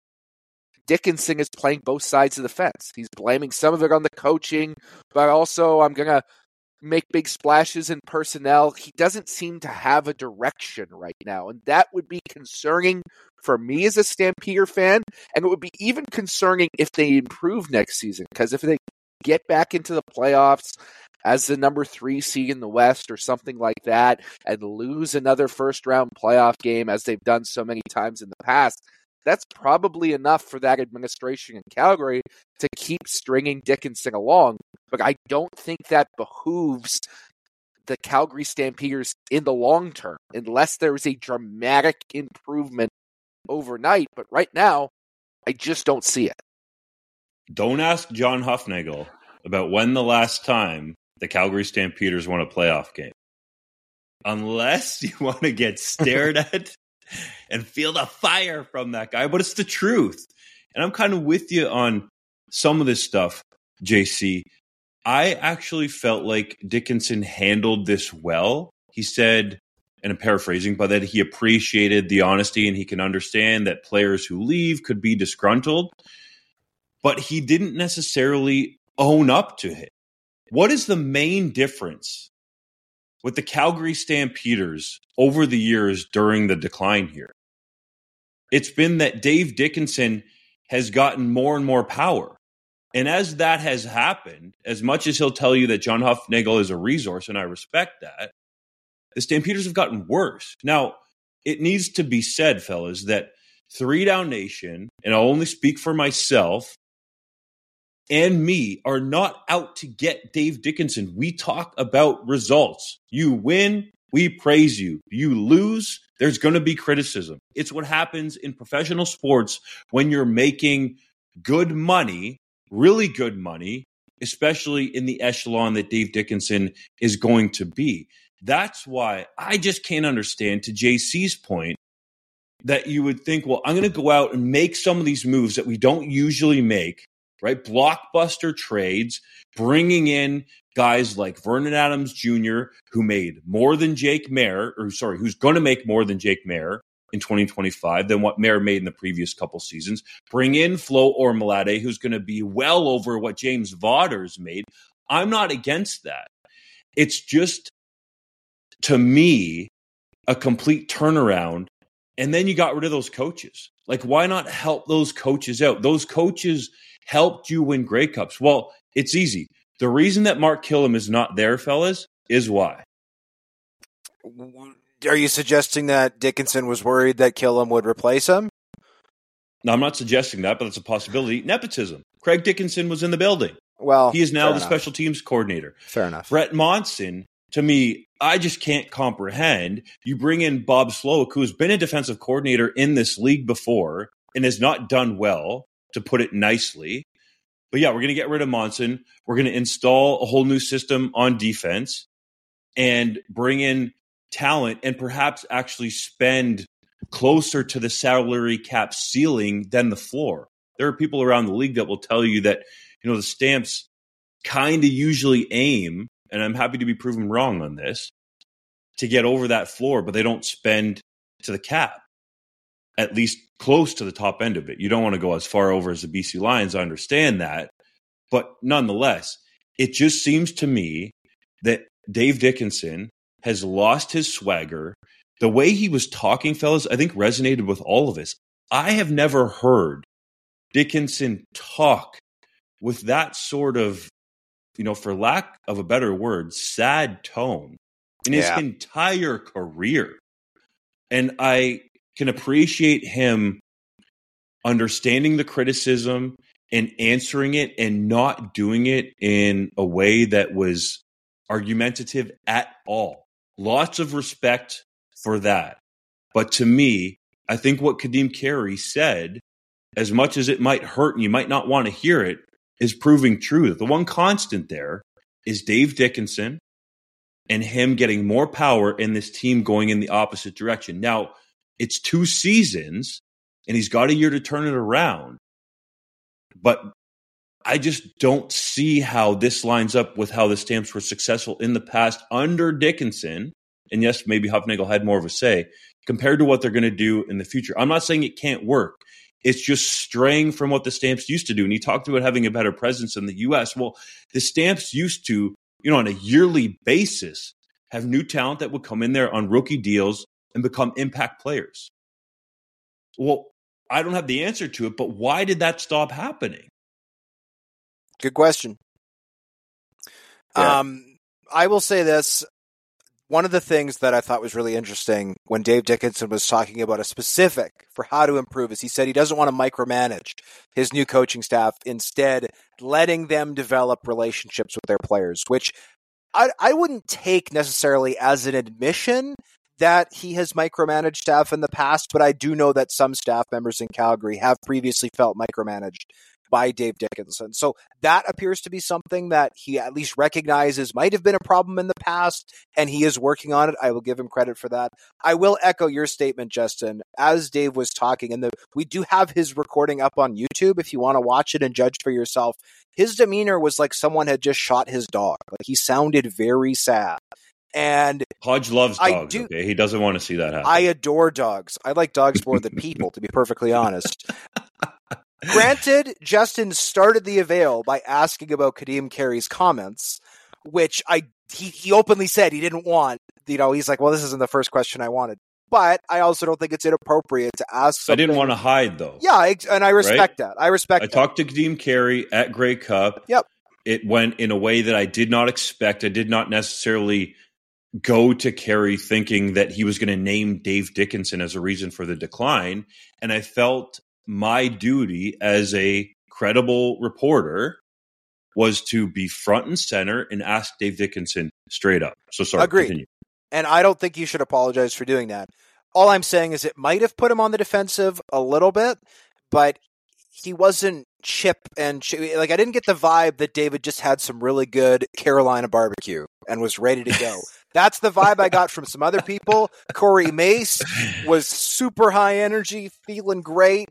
Dickinson is playing both sides of the fence. He's blaming some of it on the coaching, but also I'm going to make big splashes in personnel. He doesn't seem to have a direction right now, and that would be concerning for me as a Stampeder fan, and it would be even concerning if they improve next season, because if they get back into the playoffs as the number 3 seed in the West or something like that, and lose another first-round playoff game as they've done so many times in the past, that's probably enough for that administration in Calgary to keep stringing Dickinson along. But I don't think that behooves the Calgary Stampeders in the long term, unless there is a dramatic improvement overnight. But right now, I just don't see it. Don't ask John Hufnagel about when the last time the Calgary Stampeders won a playoff game. Unless you want to get stared at and feel the fire from that guy. But it's the truth. And I'm kind of with you on some of this stuff, JC. I actually felt like Dickinson handled this well. He said, and I'm paraphrasing, but that he appreciated the honesty and he can understand that players who leave could be disgruntled, but he didn't necessarily own up to it. What is the main difference with the Calgary Stampeders over the years during the decline here? It's been that Dave Dickenson has gotten more and more power. And as that has happened, as much as he'll tell you that John Hufnagel is a resource, and I respect that, the Stampeders have gotten worse. Now, it needs to be said, fellas, that 3 Down Nation, and I'll only speak for myself, and me are not out to get Dave Dickenson. We talk about results. You win, we praise you. You lose, there's going to be criticism. It's what happens in professional sports when you're making good money, really good money, especially in the echelon that Dave Dickenson is going to be. That's why I just can't understand, to JC's point, that you would think, well, I'm going to go out and make some of these moves that we don't usually make, right? Blockbuster trades, bringing in guys like Vernon Adams Jr., who made more than Jake Maier, who's going to make more than Jake Maier in 2025 than what Maier made in the previous couple seasons. Bring in Flo Ormolade, who's going to be well over what James Vaughters made. I'm not against that. It's just, to me, a complete turnaround. And then you got rid of those coaches. Like, why not help those coaches out? Those coaches helped you win Grey Cups. Well, it's easy. The reason that Mark Killam is not there, fellas, is why. Are you suggesting that Dickenson was worried that Killam would replace him? No, I'm not suggesting that, but it's a possibility. Nepotism. Craig Dickenson was in the building. Well, he is now the special teams coordinator. Fair enough. Brett Monson, to me, I just can't comprehend. You bring in Bob Slowick, who has been a defensive coordinator in this league before and has not done well, to put it nicely. But yeah, we're going to get rid of Monson. We're going to install a whole new system on defense and bring in talent and perhaps actually spend closer to the salary cap ceiling than the floor. There are people around the league that will tell you that, you know, the Stamps kind of usually aim, and I'm happy to be proven wrong on this, to get over that floor, but they don't spend to the cap, at least close to the top end of it. You don't want to go as far over as the BC Lions. I understand that. But nonetheless, it just seems to me that Dave Dickenson has lost his swagger. The way he was talking, fellas, I think resonated with all of us. I have never heard Dickenson talk with that sort of, you know, for lack of a better word, sad tone in his entire career. And I can appreciate him understanding the criticism and answering it and not doing it in a way that was argumentative at all. Lots of respect for that. But to me, I think what Kadeem Carey said, as much as it might hurt and you might not want to hear it, is proving true. The one constant there is Dave Dickenson and him getting more power and this team going in the opposite direction. Now, it's 2 seasons, and he's got a year to turn it around. But I just don't see how this lines up with how the Stamps were successful in the past under Dickenson. And yes, maybe Hufnagel had more of a say compared to what they're going to do in the future. I'm not saying it can't work. It's just straying from what the Stamps used to do. And he talked about having a better presence in the U.S. Well, the Stamps used to, you know, on a yearly basis, have new talent that would come in there on rookie deals and become impact players. Well, I don't have the answer to it, but why did that stop happening? Good question. Yeah. I will say this. One of the things that I thought was really interesting when Dave Dickenson was talking about a specific for how to improve is he said he doesn't want to micromanage his new coaching staff, instead letting them develop relationships with their players, which I wouldn't take necessarily as an admission that he has micromanaged staff in the past, but I do know that some staff members in Calgary have previously felt micromanaged by Dave Dickenson. So that appears to be something that he at least recognizes might have been a problem in the past, and he is working on it. I will give him credit for that. I will echo your statement, Justin, as Dave was talking, and we do have his recording up on YouTube if you want to watch it and judge for yourself. His demeanor was like someone had just shot his dog. Like, he sounded very sad. And Hodge loves dogs, okay? He doesn't want to see that happen. I adore dogs. I like dogs more than people, to be perfectly honest. Granted, Justin started the avail by asking about Kadeem Carey's comments, which he openly said he didn't want. He's like, well, this isn't the first question I wanted. But I also don't think it's inappropriate to ask something. I didn't want to hide, though. Yeah, and I respect that. I talked to Kadeem Carey at Grey Cup. Yep. It went in a way that I did not expect. I did not necessarily go to Carey thinking that he was going to name Dave Dickenson as a reason for the decline. And I felt my duty as a credible reporter was to be front and center and ask Dave Dickenson straight up. So sorry. Agreed. Continue. And I don't think you should apologize for doing that. All I'm saying is it might have put him on the defensive a little bit, but he wasn't chip and like I didn't get the vibe that David just had some really good Carolina barbecue and was ready to go. That's the vibe I got from some other people. Corey Mace was super high energy, feeling great,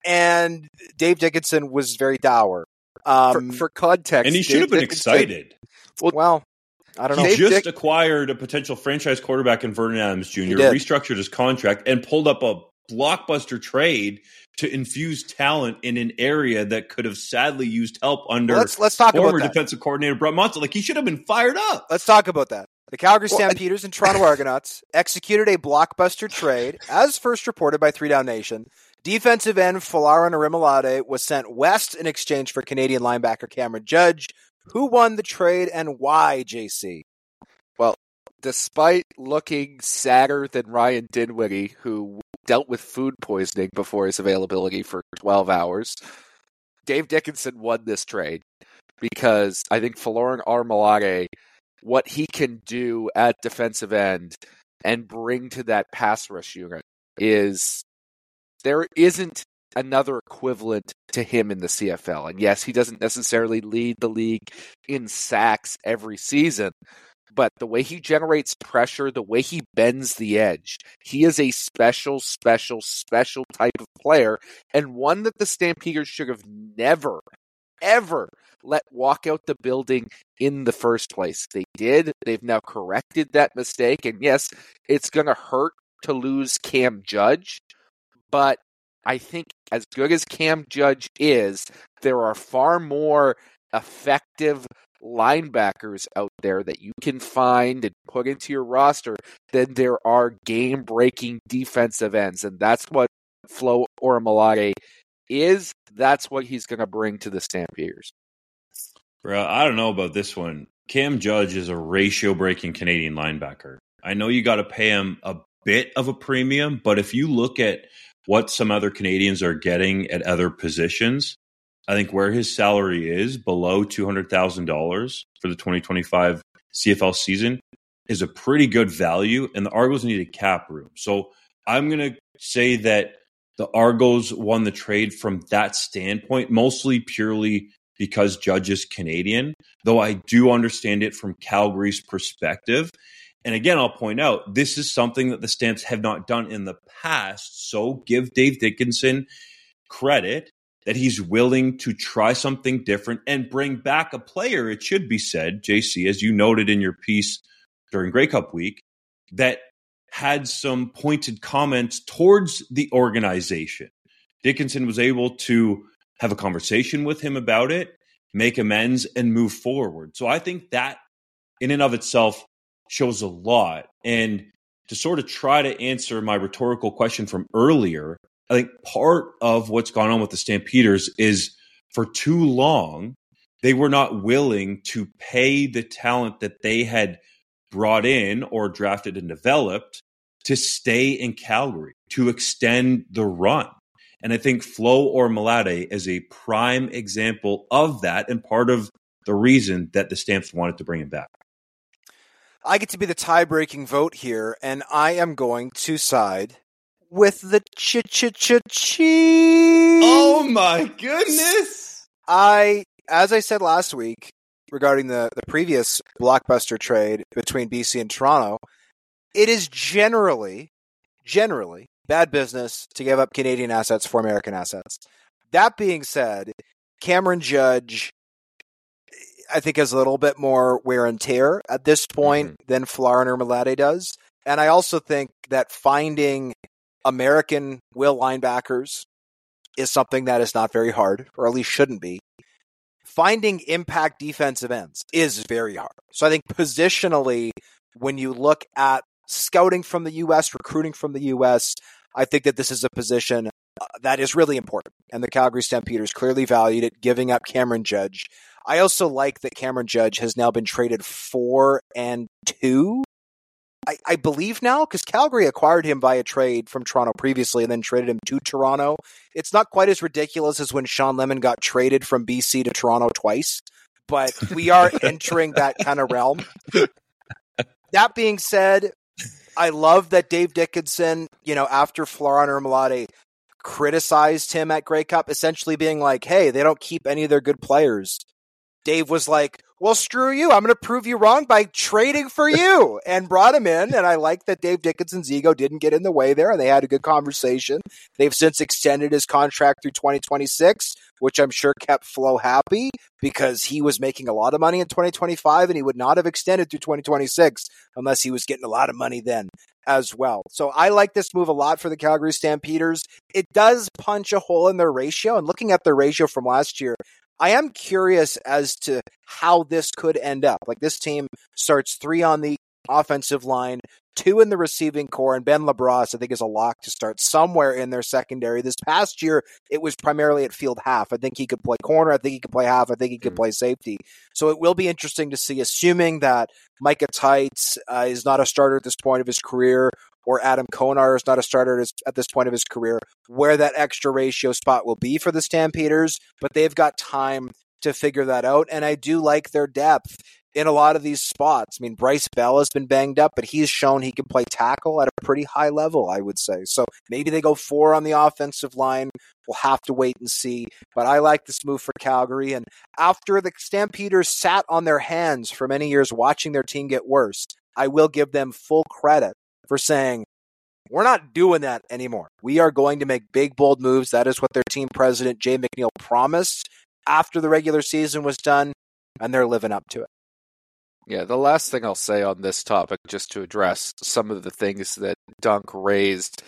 and Dave Dickenson was very dour. For context, and he should have been excited. Well, I don't know. He just acquired a potential franchise quarterback in Vernon Adams Jr., restructured his contract, and pulled up a blockbuster trade to infuse talent in an area that could have sadly used help under let's talk former about that. defensive coordinator Brett Monson. Like, he should have been fired up. Let's talk about that. The Calgary Stampeders and Toronto Argonauts executed a blockbuster trade, as first reported by 3 Down Nation. Defensive end Folarin Orimolade was sent west in exchange for Canadian linebacker Cameron Judge. Who won the trade and why, JC? Well, despite looking sadder than Ryan Dinwiddie, who dealt with food poisoning before his availability for 12 hours, Dave Dickenson won this trade because I think Folarin Orimolade, what he can do at defensive end and bring to that pass rush unit is there isn't another equivalent to him in the CFL. And yes, he doesn't necessarily lead the league in sacks every season, but the way he generates pressure, the way he bends the edge, he is a special type of player, and one that the Stampeders should have never, ever let walk out the building in the first place. They did. They've now corrected that mistake, and yes, it's going to hurt to lose Cam Judge, but I think as good as Cam Judge is, there are far more effective linebackers out there that you can find and put into your roster than there are game-breaking defensive ends. And that's what Flo Orimolade is. That's what he's going to bring to the Stampeders. Bro, I don't know about this one. Cam Judge is a ratio-breaking Canadian linebacker. I know you got to pay him a bit of a premium, but if you look at what some other Canadians are getting at other positions, I think where his salary is below $200,000 for the 2025 CFL season is a pretty good value, and the Argos need a cap room. So I'm going to say that the Argos won the trade from that standpoint, mostly purely because Judge is Canadian, though I do understand it from Calgary's perspective. And again, I'll point out, this is something that the Stamps have not done in the past. So give Dave Dickenson credit that he's willing to try something different and bring back a player, it should be said, JC, as you noted in your piece during Grey Cup week, that had some pointed comments towards the organization. Dickenson was able to have a conversation with him about it, make amends, and move forward. So I think that in and of itself shows a lot. And to sort of try to answer my rhetorical question from earlier, I think part of what's gone on with the Stampeders is for too long, they were not willing to pay the talent that they had brought in or drafted and developed to stay in Calgary, to extend the run. And I think Flo Orimolade is a prime example of that and part of the reason that the Stamps wanted to bring him back. I get to be the tie-breaking vote here, and I am going to side with the Chiefs. Oh my goodness! As I said last week regarding the previous blockbuster trade between BC and Toronto, it is generally bad business to give up Canadian assets for American assets. That being said, Cameron Judge, I think has a little bit more wear and tear at this point than Florian Ermolade does. And I also think that finding American will linebackers is something that is not very hard, or at least shouldn't be. Finding impact defensive ends is very hard. So I think positionally, when you look at scouting from the U.S., recruiting from the U.S., I think that this is a position that is really important. And the Calgary Stampeders clearly valued it, giving up Cameron Judge. I also like that Cameron Judge has now been traded 4 and 2. I believe now, because Calgary acquired him via trade from Toronto previously and then traded him to Toronto. It's not quite as ridiculous as when Sean Lemon got traded from BC to Toronto twice, but we are entering that kind of realm. That being said, I love that Dave Dickinson, after Florian Ermolade criticized him at Grey Cup, essentially being like, hey, they don't keep any of their good players. Dave was like, well, screw you. I'm going to prove you wrong by trading for you, and brought him in. And I like that Dave Dickinson's ego didn't get in the way there, and they had a good conversation. They've since extended his contract through 2026, which I'm sure kept Flo happy because he was making a lot of money in 2025, and he would not have extended through 2026 unless he was getting a lot of money then as well. So I like this move a lot for the Calgary Stampeders. It does punch a hole in their ratio, and looking at their ratio from last year, I am curious as to how this could end up. Like, this team starts 3 on the offensive line, 2 in the receiving core, and Ben LaBrosse, I think, is a lock to start somewhere in their secondary. This past year, it was primarily at field half. I think he could play corner. I think he could play half. I think he could play safety. So it will be interesting to see, assuming that Micah Teitz is not a starter at this point of his career, or Adam Konar is not a starter at this point of his career, where that extra ratio spot will be for the Stampeders, but they've got time to figure that out, and I do like their depth in a lot of these spots. I mean, Bryce Bell has been banged up, but he's shown he can play tackle at a pretty high level, I would say. So maybe they go 4 on the offensive line. We'll have to wait and see, but I like this move for Calgary, and after the Stampeders sat on their hands for many years watching their team get worse, I will give them full credit for saying, we're not doing that anymore. We are going to make big, bold moves. That is what their team president, Jay McNeil, promised after the regular season was done, and they're living up to it. Yeah, the last thing I'll say on this topic, just to address some of the things that Dunk raised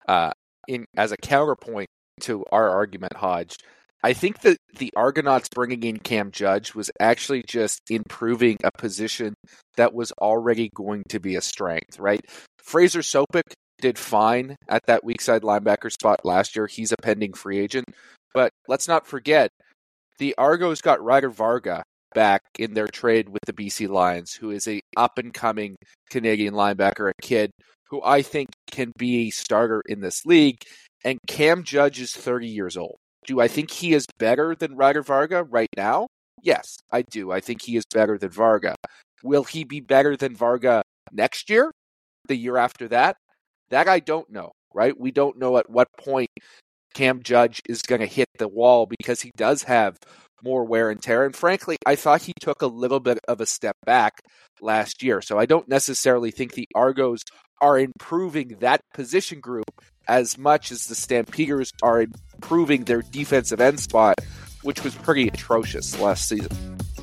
as a counterpoint to our argument, Hodge, I think that the Argonauts bringing in Cam Judge was actually just improving a position that was already going to be a strength, right? Fraser Sopik did fine at that weak side linebacker spot last year. He's a pending free agent. But let's not forget, the Argos got Ryder Varga back in their trade with the BC Lions, who is a up-and-coming Canadian linebacker, a kid who I think can be a starter in this league. And Cam Judge is 30 years old. Do I think he is better than Ryder Varga right now? Yes, I do. I think he is better than Varga. Will he be better than Varga next year? The year after that? That I don't know, right? We don't know at what point Cam Judge is going to hit the wall because he does have more wear and tear. And frankly, I thought he took a little bit of a step back last year. So I don't necessarily think the Argos are improving that position group as much as the Stampeders are improving their defensive end spot, which was pretty atrocious last season.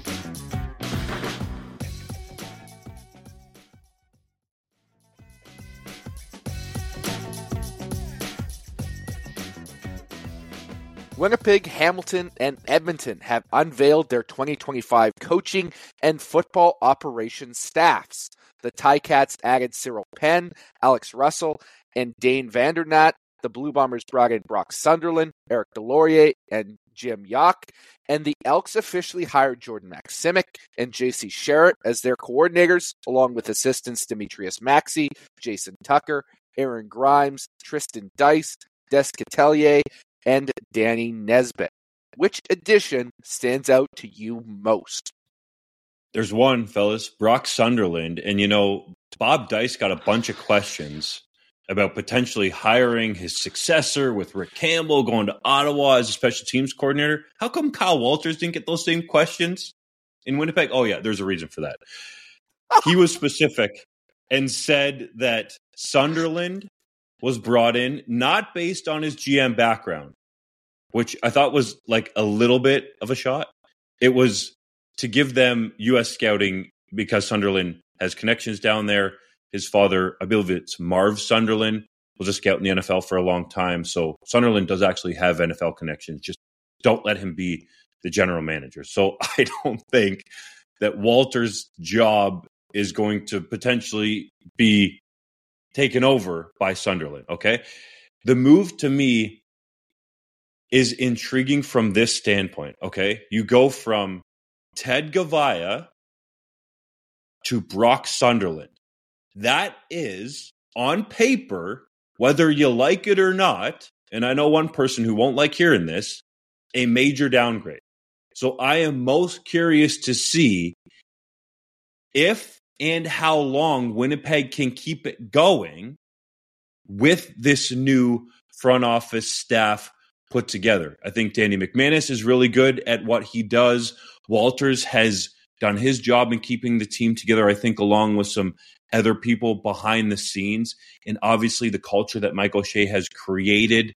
Winnipeg, Hamilton, and Edmonton have unveiled their 2025 coaching and football operations staffs. The Ticats added Cyril Penn, Alex Russell, and Dane Vandernat. The Blue Bombers brought in Brock Sunderland, Eric Delorier, and Jim Yock. And the Elks officially hired Jordan Maksimic and J.C. Sherritt as their coordinators, along with assistants Demetrius Maxey, Jason Tucker, Aaron Grimes, Tristan Dice, Des Catelier, and Danny Nesbitt. Which addition stands out to you most? There's one, fellas, Brock Sunderland. And, Bob Dice got a bunch of questions about potentially hiring his successor with Rick Campbell, going to Ottawa as a special teams coordinator. How come Kyle Walters didn't get those same questions in Winnipeg? Oh, yeah, there's a reason for that. He was specific and said that Sunderland was brought in not based on his GM background, which I thought was like a little bit of a shot. It was to give them U.S. scouting because Sunderland has connections down there. His father, I believe it's Marv Sunderland, was a scout in the NFL for a long time. So Sunderland does actually have NFL connections. Just don't let him be the general manager. So I don't think that Walter's job is going to potentially be taken over by Sunderland, okay? The move to me is intriguing from this standpoint, okay? You go from Ted Gavaya to Brock Sunderland. That is, on paper, whether you like it or not, and I know one person who won't like hearing this, a major downgrade. So I am most curious to see if and how long Winnipeg can keep it going with this new front office staff put together. I think Danny McManus is really good at what he does. Walters has done his job in keeping the team together, I think, along with some other people behind the scenes. And obviously the culture that Mike O'Shea has created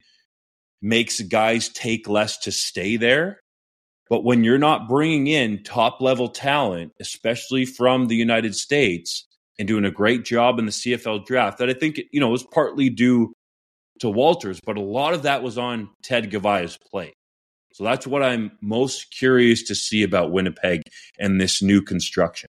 makes guys take less to stay there. But when you're not bringing in top-level talent, especially from the United States, and doing a great job in the CFL draft, that I think, was partly due to Walters, but a lot of that was on Ted Gavaya's plate. So that's what I'm most curious to see about Winnipeg and this new construction.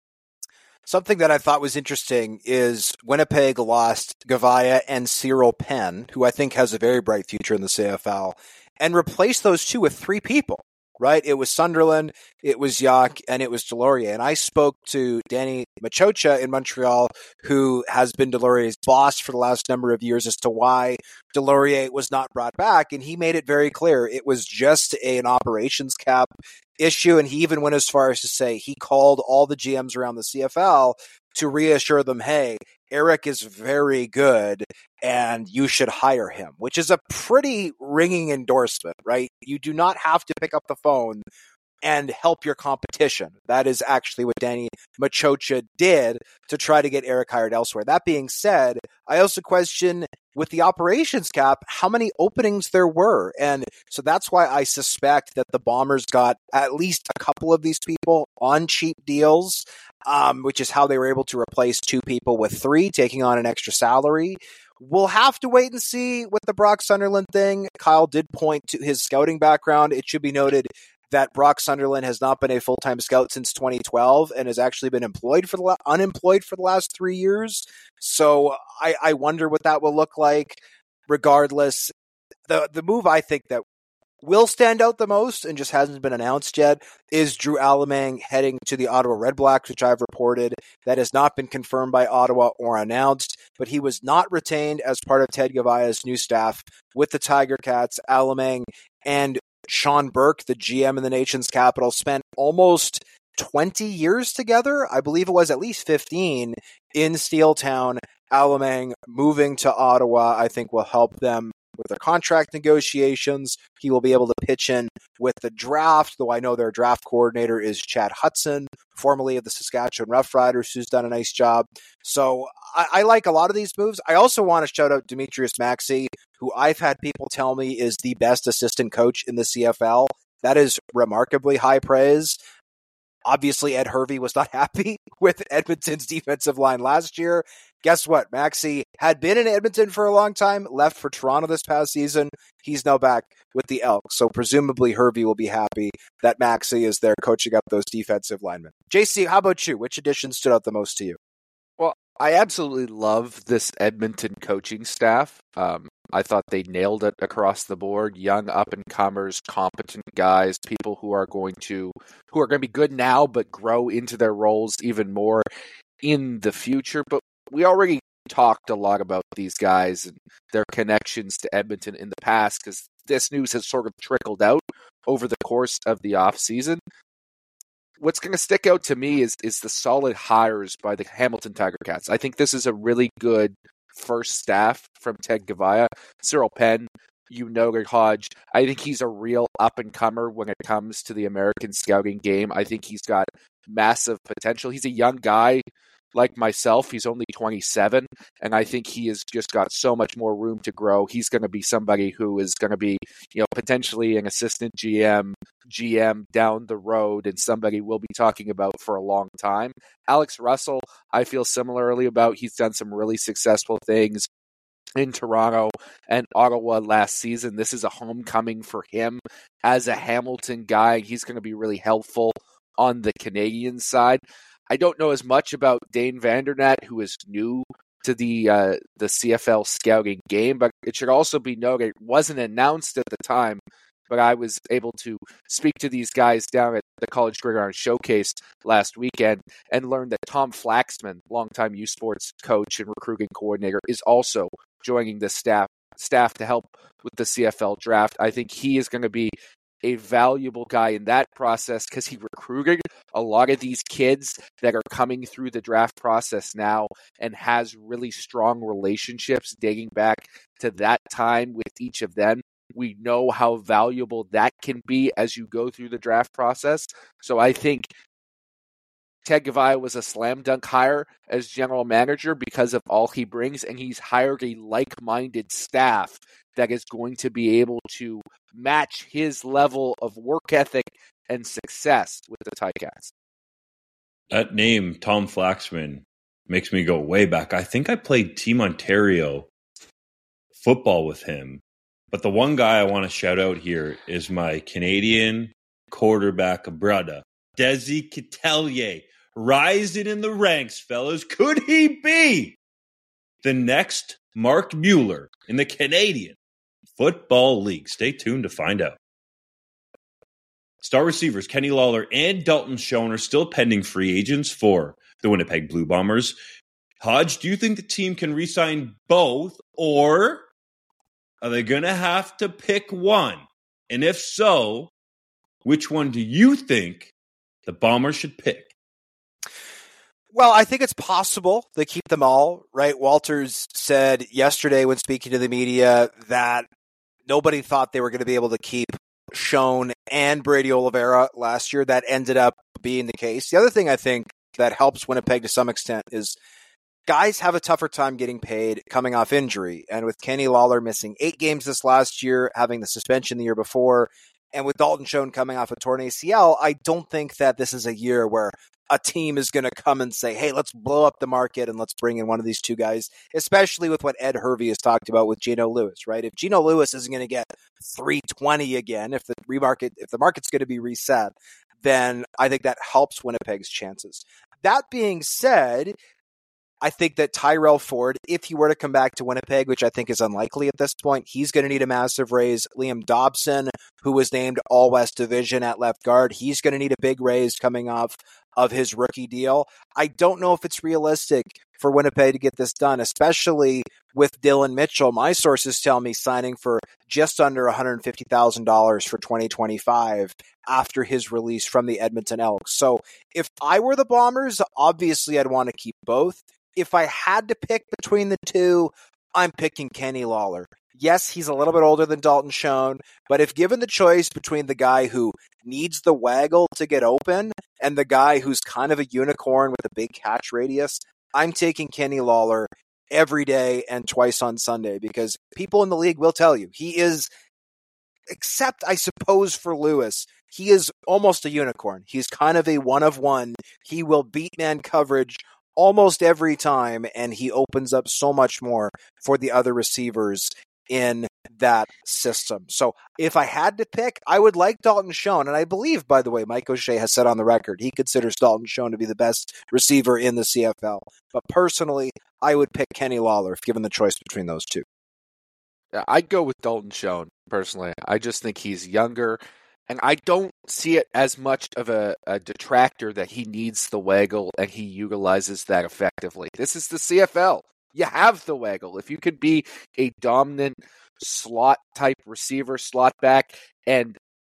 Something that I thought was interesting is Winnipeg lost Gavaya and Cyril Penn, who I think has a very bright future in the CFL, and replaced those two with three people. Right? It was Sunderland, it was Yak, and it was Delorier. And I spoke to Danny Machocha in Montreal, who has been Delorier's boss for the last number of years, as to why Delorier was not brought back. And he made it very clear it was just an operations cap issue. And he even went as far as to say he called all the GMs around the CFL to reassure them, hey, Eric is very good and you should hire him, which is a pretty ringing endorsement, right? You do not have to pick up the phone and help your competition. That is actually what Danny Machocha did to try to get Eric hired elsewhere. That being said, I also question with the operations cap how many openings there were. And so that's why I suspect that the Bombers got at least a couple of these people on cheap deals, which is how they were able to replace two people with three, taking on an extra salary. We'll have to wait and see with the Brock Sunderland thing. Kyle did point to his scouting background. It should be noted that Brock Sunderland has not been a full-time scout since 2012 and has actually been unemployed for the last 3 years. So I wonder what that will look like. Regardless, the move I think that will stand out the most and just hasn't been announced yet is Drew Alamang heading to the Ottawa Redblacks, which I've reported. That has not been confirmed by Ottawa or announced, but he was not retained as part of Ted Gavaya's new staff with the Tiger Cats. Alamang and Sean Burke, the GM in the nation's capital, spent almost 20 years together. I believe it was at least 15 in Steeltown. Alamang moving to Ottawa, I think, will help them with their contract negotiations. He will be able to pitch in with the draft, though I know their draft coordinator is Chad Hudson, formerly of the Saskatchewan Roughriders, who's done a nice job. So I like a lot of these moves. I also want to shout out Demetrius Maxey, who I've had people tell me is the best assistant coach in the CFL. That is remarkably high praise. Obviously, Ed Hervey was not happy with Edmonton's defensive line last year. Guess what? Maxey had been in Edmonton for a long time, left for Toronto this past season. He's now back with the Elks. So presumably Hervey will be happy that Maxey is there coaching up those defensive linemen. JC, how about you? Which addition stood out the most to you? Well, I absolutely love this Edmonton coaching staff. I thought they nailed it across the board. Young up-and-comers, competent guys, people who are going to be good now, but grow into their roles even more in the future. But we already talked a lot about these guys and their connections to Edmonton in the past, because this news has sort of trickled out over the course of the offseason. What's going to stick out to me is the solid hires by the Hamilton Tiger Cats. I think this is a really good first staff from Ted Gavaya. Cyril Penn, Hodge. I think he's a real up-and-comer when it comes to the American scouting game. I think he's got massive potential. He's a young guy, like myself. He's only 27, and I think he has just got so much more room to grow. He's going to be somebody who is going to be, potentially an assistant GM down the road, and somebody we'll be talking about for a long time. Alex Russell, I feel similarly about. He's done some really successful things in Toronto and Ottawa last season. This is a homecoming for him as a Hamilton guy. He's going to be really helpful on the Canadian side. I don't know as much about Dane Vandernat, who is new to the CFL scouting game, but it should also be noted it wasn't announced at the time, but I was able to speak to these guys down at the College Gridiron Showcase last weekend and learned that Tom Flaxman, longtime U Sports coach and recruiting coordinator, is also joining the staff to help with the CFL draft. I think he is going to be a valuable guy in that process because he recruited a lot of these kids that are coming through the draft process now and has really strong relationships dating back to that time with each of them. We know how valuable that can be as you go through the draft process. So I think Ted Gavai was a slam dunk hire as general manager because of all he brings, and he's hired a like-minded staff that is going to be able to match his level of work ethic and success with the Ticats. That name, Tom Flaxman, makes me go way back. I think I played Team Ontario football with him. But the one guy I want to shout out here is my Canadian quarterback brother, Desi Ketelier, rising in the ranks, fellas. Could he be the next Mark Mueller in the Canadian Football League? Stay tuned to find out. Star receivers Kenny Lawler and Dalton Schoen are still pending free agents for the Winnipeg Blue Bombers. Hodge, do you think the team can re-sign both, or are they going to have to pick one? And if so, which one do you think the Bombers should pick? Well, I think it's possible they keep them all, right? Walters said yesterday when speaking to the media that nobody thought they were going to be able to keep Schoen and Brady Oliveira last year. That ended up being the case. The other thing I think that helps Winnipeg to some extent is guys have a tougher time getting paid coming off injury. And with Kenny Lawler missing 8 games this last year, having the suspension the year before, and with Dalton Schoen coming off a torn ACL, I don't think that this is a year where a team is going to come and say, hey, let's blow up the market and let's bring in one of these two guys, especially with what Ed Hervey has talked about with Geno Lewis, right? If Geno Lewis isn't going to get 320 again, if the market's going to be reset, then I think that helps Winnipeg's chances. That being said, I think that Tyrell Ford, if he were to come back to Winnipeg, which I think is unlikely at this point, he's going to need a massive raise. Liam Dobson, who was named All-West Division at left guard, he's going to need a big raise coming off of his rookie deal. I don't know if it's realistic for Winnipeg to get this done, especially with Dylan Mitchell. My sources tell me signing for just under $150,000 for 2025 after his release from the Edmonton Elks. So if I were the Bombers, obviously I'd want to keep both. If I had to pick between the two, I'm picking Kenny Lawler. Yes, he's a little bit older than Dalton Schoen, but if given the choice between the guy who needs the waggle to get open and the guy who's kind of a unicorn with a big catch radius, I'm taking Kenny Lawler every day and twice on Sunday, because people in the league will tell you he is, except I suppose for Lewis, he is almost a unicorn. He's kind of a one of one. He will beat man coverage almost every time, and he opens up so much more for the other receivers in that system. So if I had to pick, I would like Dalton Schoen, and I believe, by the way, Mike O'Shea has said on the record he considers Dalton Schoen to be the best receiver in the CFL. But personally, I would pick Kenny Lawler if given the choice between those two. Yeah, I'd go with Dalton Schoen, personally. I just think he's younger, and I don't see it as much of a detractor that he needs the waggle and he utilizes that effectively. This is the CFL. You have the waggle. If you could be a dominant slot-type receiver, slot back, and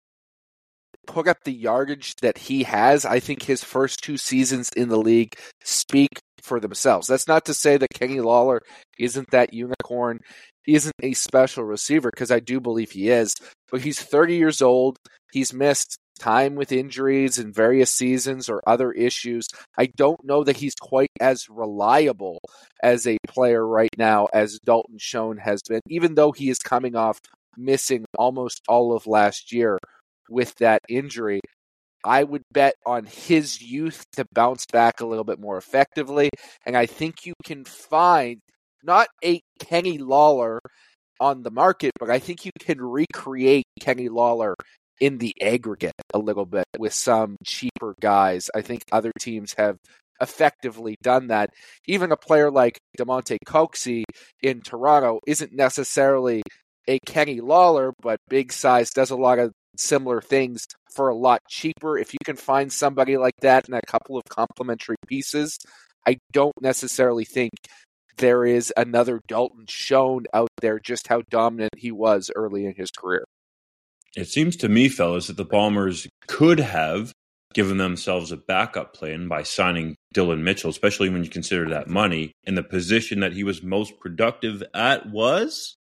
put up the yardage that he has, I think his first 2 seasons in the league speak for themselves. That's not to say that Kenny Lawler isn't that unicorn. He isn't a special receiver, because I do believe he is. But he's 30 years old. He's missed time with injuries in various seasons or other issues, I don't know that he's quite as reliable as a player right now as Dalton Schoen has been, even though he is coming off missing almost all of last year with that injury. I would bet on his youth to bounce back a little bit more effectively, and I think you can find not a Kenny Lawler on the market, but I think you can recreate Kenny Lawler in the aggregate a little bit with some cheaper guys. I think other teams have effectively done that. Even a player like DeMonte Coxey in Toronto isn't necessarily a Kenny Lawler, but big size, does a lot of similar things for a lot cheaper. If you can find somebody like that and a couple of complementary pieces, I don't necessarily think there is another Dalton Schoen out there, just how dominant he was early in his career. It seems to me, fellas, that the Bombers could have given themselves a backup plan by signing Dylan Mitchell, especially when you consider that money, and the position that he was most productive at was?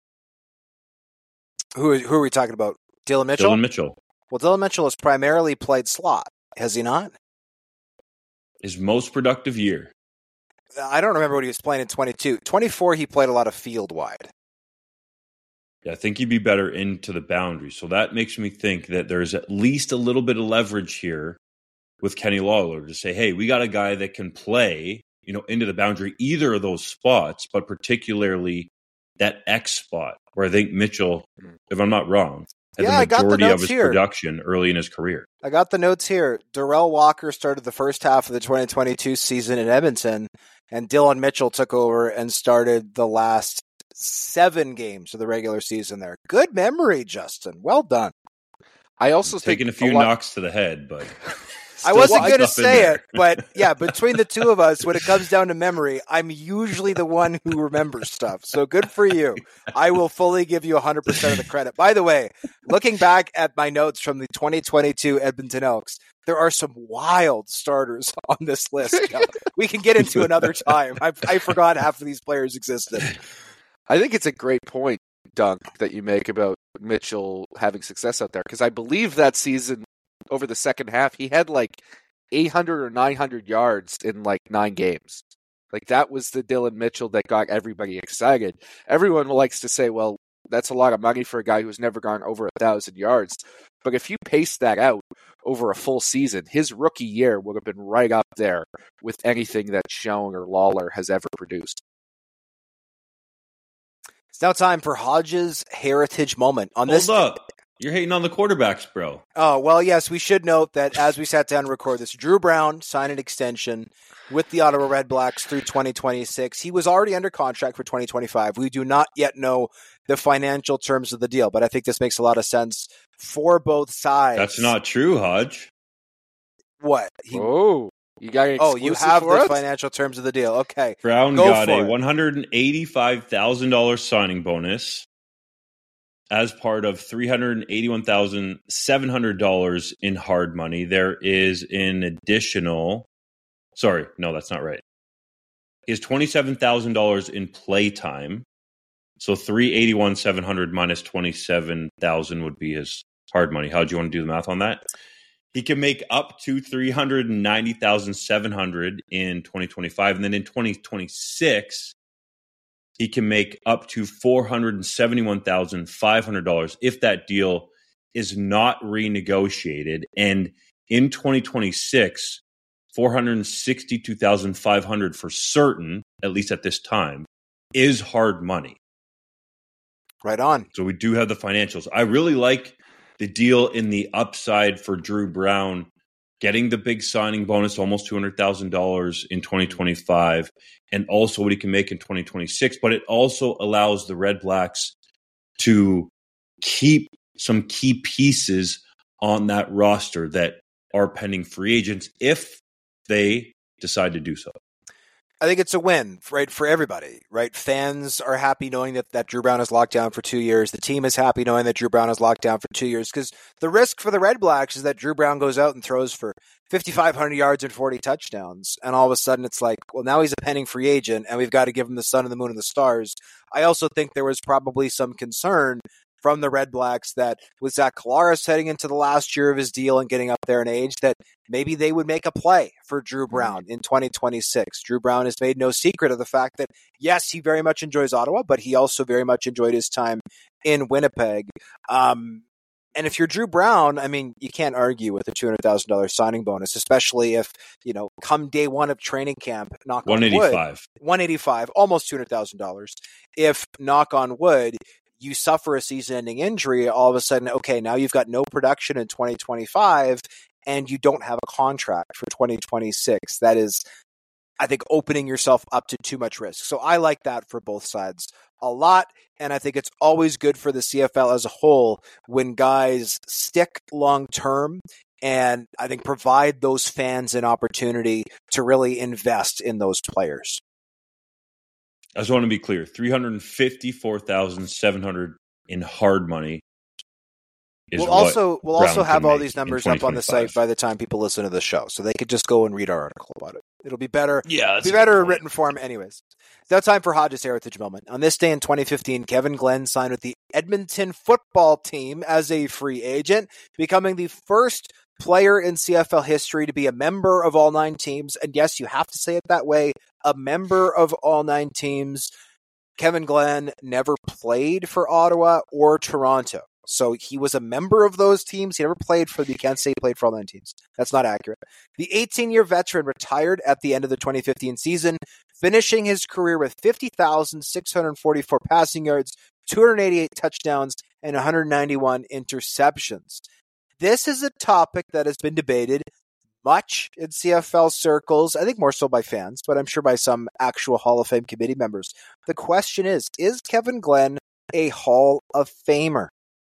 Who are we talking about? Dylan Mitchell? Dylan Mitchell. Well, Dylan Mitchell has primarily played slot, has he not? His most productive year. I don't remember what he was playing in 22. 24, he played a lot of field wide. Yeah, I think he'd be better into the boundary. So that makes me think that there's at least a little bit of leverage here with Kenny Lawler to say, hey, we got a guy that can play, into the boundary, either of those spots, but particularly that X spot where I think Mitchell, if I'm not wrong, had the majority of his production early in his career. I got the notes here. Darrell Walker started the first half of the 2022 season in Edmonton, and Dylan Mitchell took over and started the last 7 games of the regular season there. Good memory, Justin. Well done. I also taking a few knocks to the head, but I wasn't going to say it, but yeah, between the two of us, when it comes down to memory, I'm usually the one who remembers stuff. So good for you. I will fully give you 100% of the credit. By the way, looking back at my notes from the 2022 Edmonton Elks, there are some wild starters on this list. We can get into another time. I forgot half of these players existed. I think it's a great point, Dunk, that you make about Mitchell having success out there, because I believe that season, over the second half, he had like 800 or 900 yards in like 9 games. Like that was the Dylan Mitchell that got everybody excited. Everyone likes to say, well, that's a lot of money for a guy who's never gone over 1,000 yards. But if you pace that out over a full season, his rookie year would have been right up there with anything that Schoen or Lawler has ever produced. It's now time for Hodge's Heritage Moment. Hold up. You're hating on the quarterbacks, bro. Oh, well, yes, we should note that as we sat down to record this, Drew Brown signed an extension with the Ottawa Redblacks through 2026. He was already under contract for 2025. We do not yet know the financial terms of the deal, but I think this makes a lot of sense for both sides. That's not true, Hodge. What? You got an exclusive you have for the us? financial terms of the deal. Okay. Brown got a $185,000 signing bonus as part of $381,700 in hard money. There is an additional, sorry, no, that's not right. Is $27,000 in play time. So $381,700 minus $27,000 would be his hard money. How do you want to do the math on that? He can make up to $390,700 in 2025, and then in 2026. He can make up to $471,500 if that deal is not renegotiated. And in 2026, $462,500 for certain, at least at this time, is hard money. Right on. So we do have the financials. I really like the deal in the upside for Drew Brown, getting the big signing bonus, almost $200,000 in 2025, and also what he can make in 2026. But it also allows the Red Blacks to keep some key pieces on that roster that are pending free agents if they decide to do so. I think it's a win, right, for everybody, right? Fans are happy knowing that Drew Brown is locked down for 2 years. The team is happy knowing that Drew Brown is locked down for 2 years, because the risk for the Red Blacks is that Drew Brown goes out and throws for 5,500 yards and 40 touchdowns. And all of a sudden it's like, well, now he's a pending free agent and we've got to give him the sun and the moon and the stars. I also think there was probably some concern from the Red Blacks that with Zach Collaros heading into the last year of his deal and getting up there in age, that maybe they would make a play for Drew Brown in 2026. Drew Brown has made no secret of the fact that, yes, he very much enjoys Ottawa, but he also very much enjoyed his time in Winnipeg. And if you're Drew Brown, I mean, you can't argue with a $200,000 signing bonus, especially if, come day one of training camp, knock on wood, $185, almost $200,000. If, knock on wood, you suffer a season-ending injury, all of a sudden, okay, now you've got no production in 2025, and you don't have a contract for 2026. That is, I think, opening yourself up to too much risk. So I like that for both sides a lot, and I think it's always good for the CFL as a whole when guys stick long-term and I think provide those fans an opportunity to really invest in those players. I just want to be clear, $354,700 in hard money. We'll also have all these numbers up on the site by the time people listen to the show, so they could just go and read our article about it. It'll be better. Yeah, it'll be better in written form, anyways. It's now time for Hodges Heritage Moment. On this day in 2015, Kevin Glenn signed with the Edmonton football team as a free agent, becoming the first player in CFL history to be a member of all 9 teams. And yes, you have to say it that way, a member of all 9 teams. Kevin Glenn never played for Ottawa or Toronto. So he was a member of those teams. He never played for you can't say he played for all 9 teams. That's not accurate. The 18-year veteran retired at the end of the 2015 season, finishing his career with 50,644 passing yards, 288 touchdowns, and 191 interceptions. This is a topic that has been debated much in CFL circles, I think more so by fans, but I'm sure by some actual Hall of Fame committee members. The question is Kevin Glenn a Hall of Famer?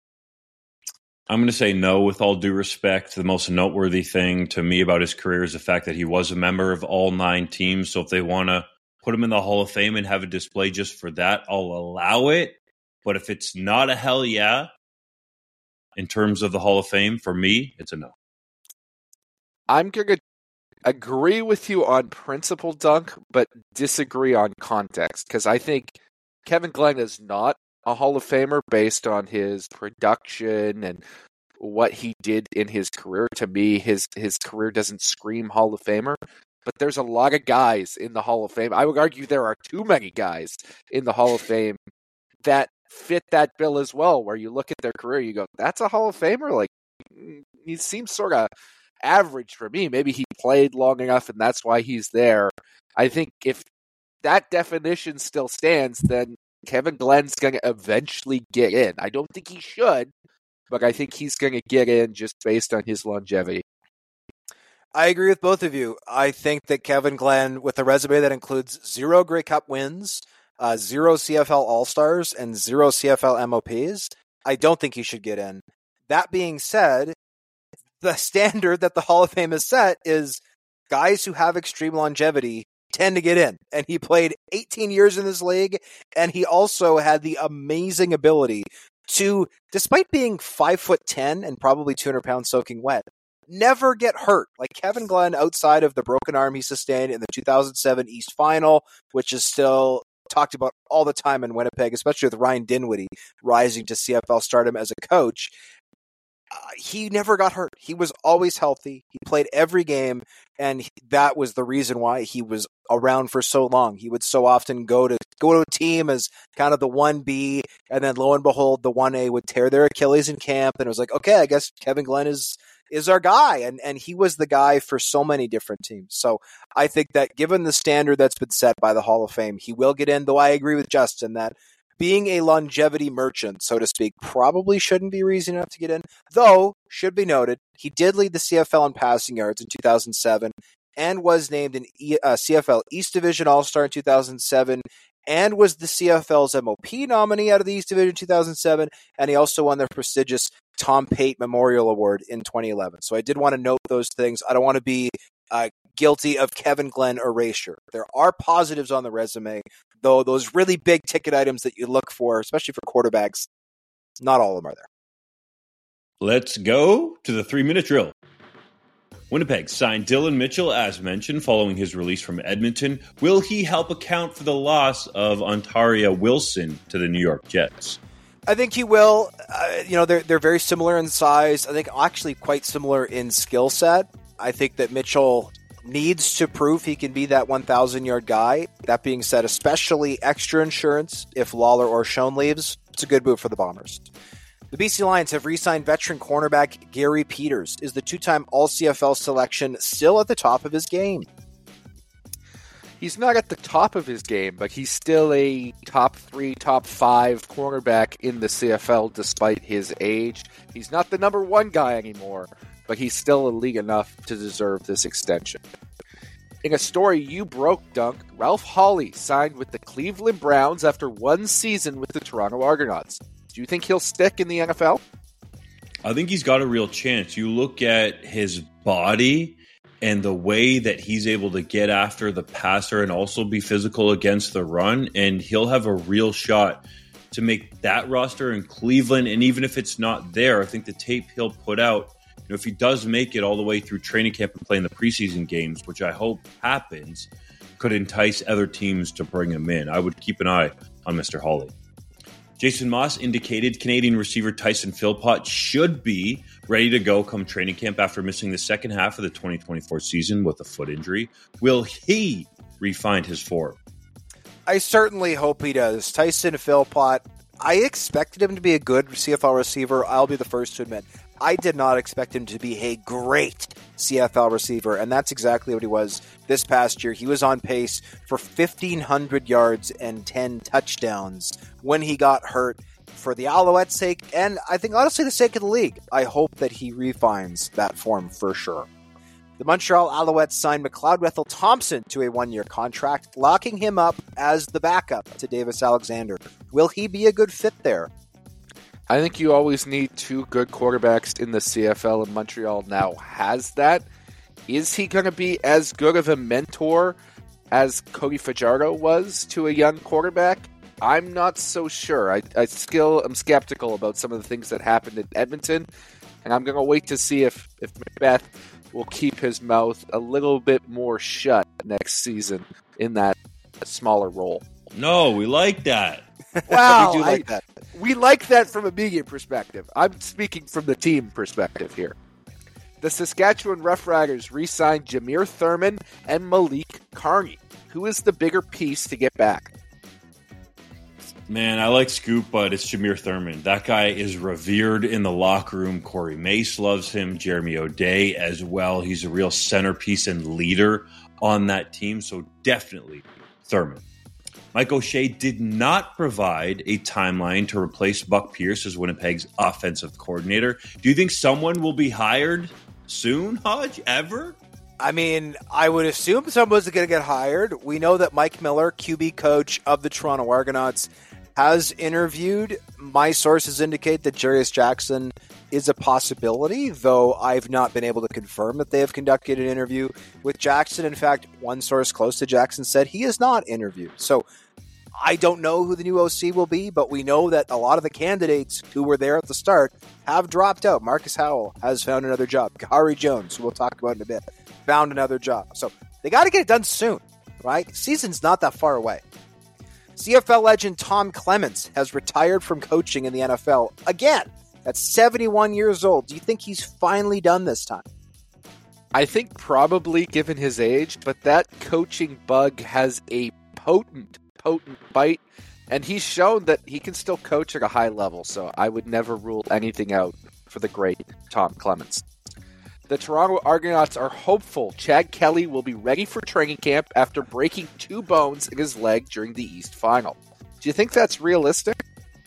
I'm going to say no, with all due respect. The most noteworthy thing to me about his career is the fact that he was a member of all 9 teams. So if they want to put him in the Hall of Fame and have a display just for that, I'll allow it. But if it's not a hell yeah, in terms of the Hall of Fame, for me, it's a no. I'm going to agree with you on principle, Dunk, but disagree on context, because I think Kevin Glenn is not a Hall of Famer based on his production and what he did in his career. To me, his career doesn't scream Hall of Famer, but there's a lot of guys in the Hall of Fame. I would argue there are too many guys in the Hall of Fame that fit that bill as well, where you look at their career, you go, that's a Hall of Famer? Like, he seems sort of average for me. Maybe he played long enough and that's why he's there. I think if that definition still stands, then Kevin Glenn's going to eventually get in. I don't think he should, but I think he's going to get in just based on his longevity. I agree with both of you. I think that Kevin Glenn, with a resume that includes 0 Grey Cup wins, 0 CFL All-Stars, and 0 CFL MOPs, I don't think he should get in. That being said, the standard that the Hall of Fame has set is guys who have extreme longevity tend to get in. And he played 18 years in this league, and he also had the amazing ability to, despite being 5'10" and probably 200 pounds soaking wet, never get hurt. Like Kevin Glenn, outside of the broken arm he sustained in the 2007 East Final, which is still talked about all the time in Winnipeg, especially with Ryan Dinwiddie rising to CFL stardom as a coach, he never got hurt. He was always healthy. He played every game, and that was the reason why he was around for so long. He would so often go to a team as kind of the 1B, and then lo and behold, the 1A would tear their Achilles in camp, and it was like, okay, I guess Kevin Glenn is our guy, and he was the guy for so many different teams. So I think that given the standard that's been set by the Hall of Fame, he will get in, though I agree with Justin that being a longevity merchant, so to speak, probably shouldn't be reason enough to get in. Though, should be noted, he did lead the CFL in passing yards in 2007 and was named an CFL East Division All-Star in 2007 and was the CFL's MOP nominee out of the East Division in 2007, and he also won the prestigious Tom Pate Memorial Award in 2011. So I did want to note those things. I don't want to be guilty of Kevin Glenn erasure. There are positives on the resume, though those really big ticket items that you look for, especially for quarterbacks, not all of them are there. Let's go to the 3-minute drill. Winnipeg signed Dylan Mitchell, as mentioned, following his release from Edmonton. Will he help account for the loss of Ontario Wilson to the New York Jets? I think he will. They're very similar in size. I think actually quite similar in skill set. I think that Mitchell needs to prove he can be that 1,000-yard guy. That being said, especially extra insurance if Lawler or Schoen leaves, it's a good move for the Bombers. The BC Lions have re-signed veteran cornerback Gary Peters. Is the two-time All-CFL selection still at the top of his game? He's not at the top of his game, but he's still a top 3, top 5 cornerback in the CFL despite his age. He's not the number 1 guy anymore, but he's still elite enough to deserve this extension. In a story you broke, Dunk, Ralph Hawley signed with the Cleveland Browns after 1 season with the Toronto Argonauts. Do you think he'll stick in the NFL? I think he's got a real chance. You look at his body and the way that he's able to get after the passer and also be physical against the run, and he'll have a real shot to make that roster in Cleveland. And even if it's not there, I think the tape he'll put out, if he does make it all the way through training camp and play in the preseason games, which I hope happens, could entice other teams to bring him in. I would keep an eye on Mr. Hawley. Jason Moss indicated Canadian receiver Tyson Philpott should be ready to go come training camp after missing the second half of the 2024 season with a foot injury. Will he refine his form? I certainly hope he does. Tyson Philpott, I expected him to be a good CFL receiver. I'll be the first to admit. I did not expect him to be a great CFL receiver, and that's exactly what he was this past year. He was on pace for 1,500 yards and 10 touchdowns when he got hurt. For the Alouettes' sake, and I think honestly the sake of the league, I hope that he refines that form for sure. The Montreal Alouettes signed McLeod Ethel-Thompson to a 1-year contract, locking him up as the backup to Davis Alexander. Will he be a good fit there? I think you always need 2 good quarterbacks in the CFL, and Montreal now has that. Is he going to be as good of a mentor as Cody Fajardo was to a young quarterback? I'm not so sure. I still am skeptical about some of the things that happened in Edmonton, and I'm going to wait to see if Macbeth will keep his mouth a little bit more shut next season in that smaller role. No, we like that. Wow, we do like that. We like that from a media perspective. I'm speaking from the team perspective here. The Saskatchewan Roughriders re-signed Jameer Thurman and Malik Carney. Who is the bigger piece to get back? Man, I like Scoop, but it's Jameer Thurman. That guy is revered in the locker room. Corey Mace loves him. Jeremy O'Day as well. He's a real centerpiece and leader on that team, so definitely Thurman. Mike O'Shea did not provide a timeline to replace Buck Pierce as Winnipeg's offensive coordinator. Do you think someone will be hired soon, Hodge? Ever? I mean, I would assume someone's going to get hired. We know that Mike Miller, QB coach of the Toronto Argonauts, has interviewed. My sources indicate that Jarius Jackson is a possibility, though I've not been able to confirm that they have conducted an interview with Jackson. In fact, one source close to Jackson said he is not interviewed. So I don't know who the new OC will be, but we know that a lot of the candidates who were there at the start have dropped out. Marcus Howell has found another job. Kahari Jones, who we'll talk about in a bit, found another job. So they got to get it done soon, right? Season's not that far away. CFL legend Tom Clements has retired from coaching in the NFL again. At 71 years old. Do you think he's finally done this time? I think probably, given his age, but that coaching bug has a potent bite, and he's shown that he can still coach at a high level, so I would never rule anything out for the great Tom Clements. The Toronto Argonauts are hopeful Chad Kelly will be ready for training camp after breaking 2 bones in his leg during the East Final. Do you think that's realistic?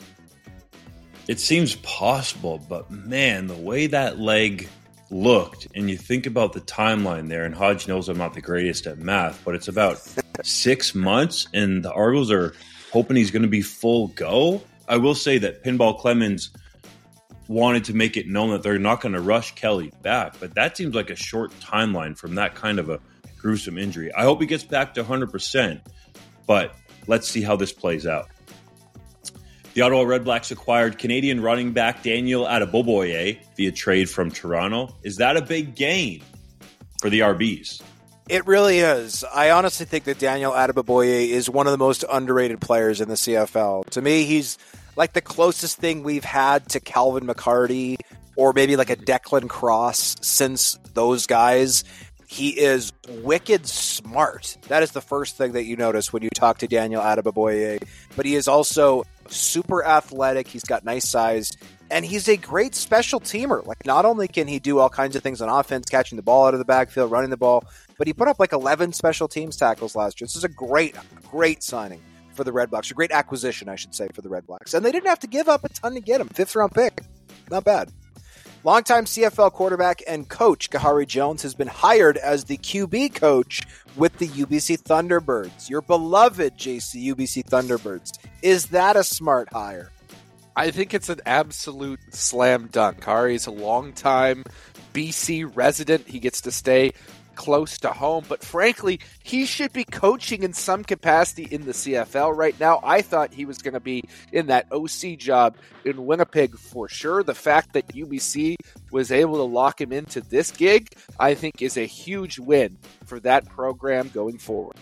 It seems possible, but man, the way that leg looked, and you think about the timeline there, and Hodge knows I'm not the greatest at math, but it's about 6 months, and the Argos are hoping he's going to be full go. I will say that Pinball Clemens wanted to make it known that they're not going to rush Kelly back, but that seems like a short timeline from that kind of a gruesome injury. I hope he gets back to 100%, but let's see how this plays out. The Ottawa Redblacks acquired Canadian running back Daniel Adeboboye via trade from Toronto. Is that a big gain for the RBs? It really is. I honestly think that Daniel Adeboboye is one of the most underrated players in the CFL. To me, he's like the closest thing we've had to Calvin McCarty or maybe like a Declan Cross since those guys. He is wicked smart. That is the first thing that you notice when you talk to Daniel Adeboboye. But he is also super athletic. He's got nice size. And he's a great special teamer. Like, not only can he do all kinds of things on offense, catching the ball out of the backfield, running the ball, but he put up like 11 special teams tackles last year. This is a great signing for the Red Blacks. A great acquisition, I should say, for the Red Blacks. And they didn't have to give up a ton to get him. 5th round pick. Not bad. Longtime CFL quarterback and coach Kahari Jones has been hired as the QB coach with the UBC Thunderbirds. Your beloved JC UBC Thunderbirds. Is that a smart hire? I think it's an absolute slam dunk. Kahari's a longtime BC resident. He gets to stay close to home, but frankly, he should be coaching in some capacity in the CFL right now. I thought he was going to be in that OC job in Winnipeg for sure. The fact that UBC was able to lock him into this gig, I think, is a huge win for that program going forward.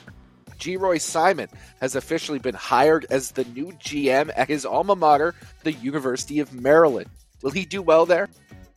Geroy Simon has officially been hired as the new GM at his alma mater, the University of Maryland. Will he do well there?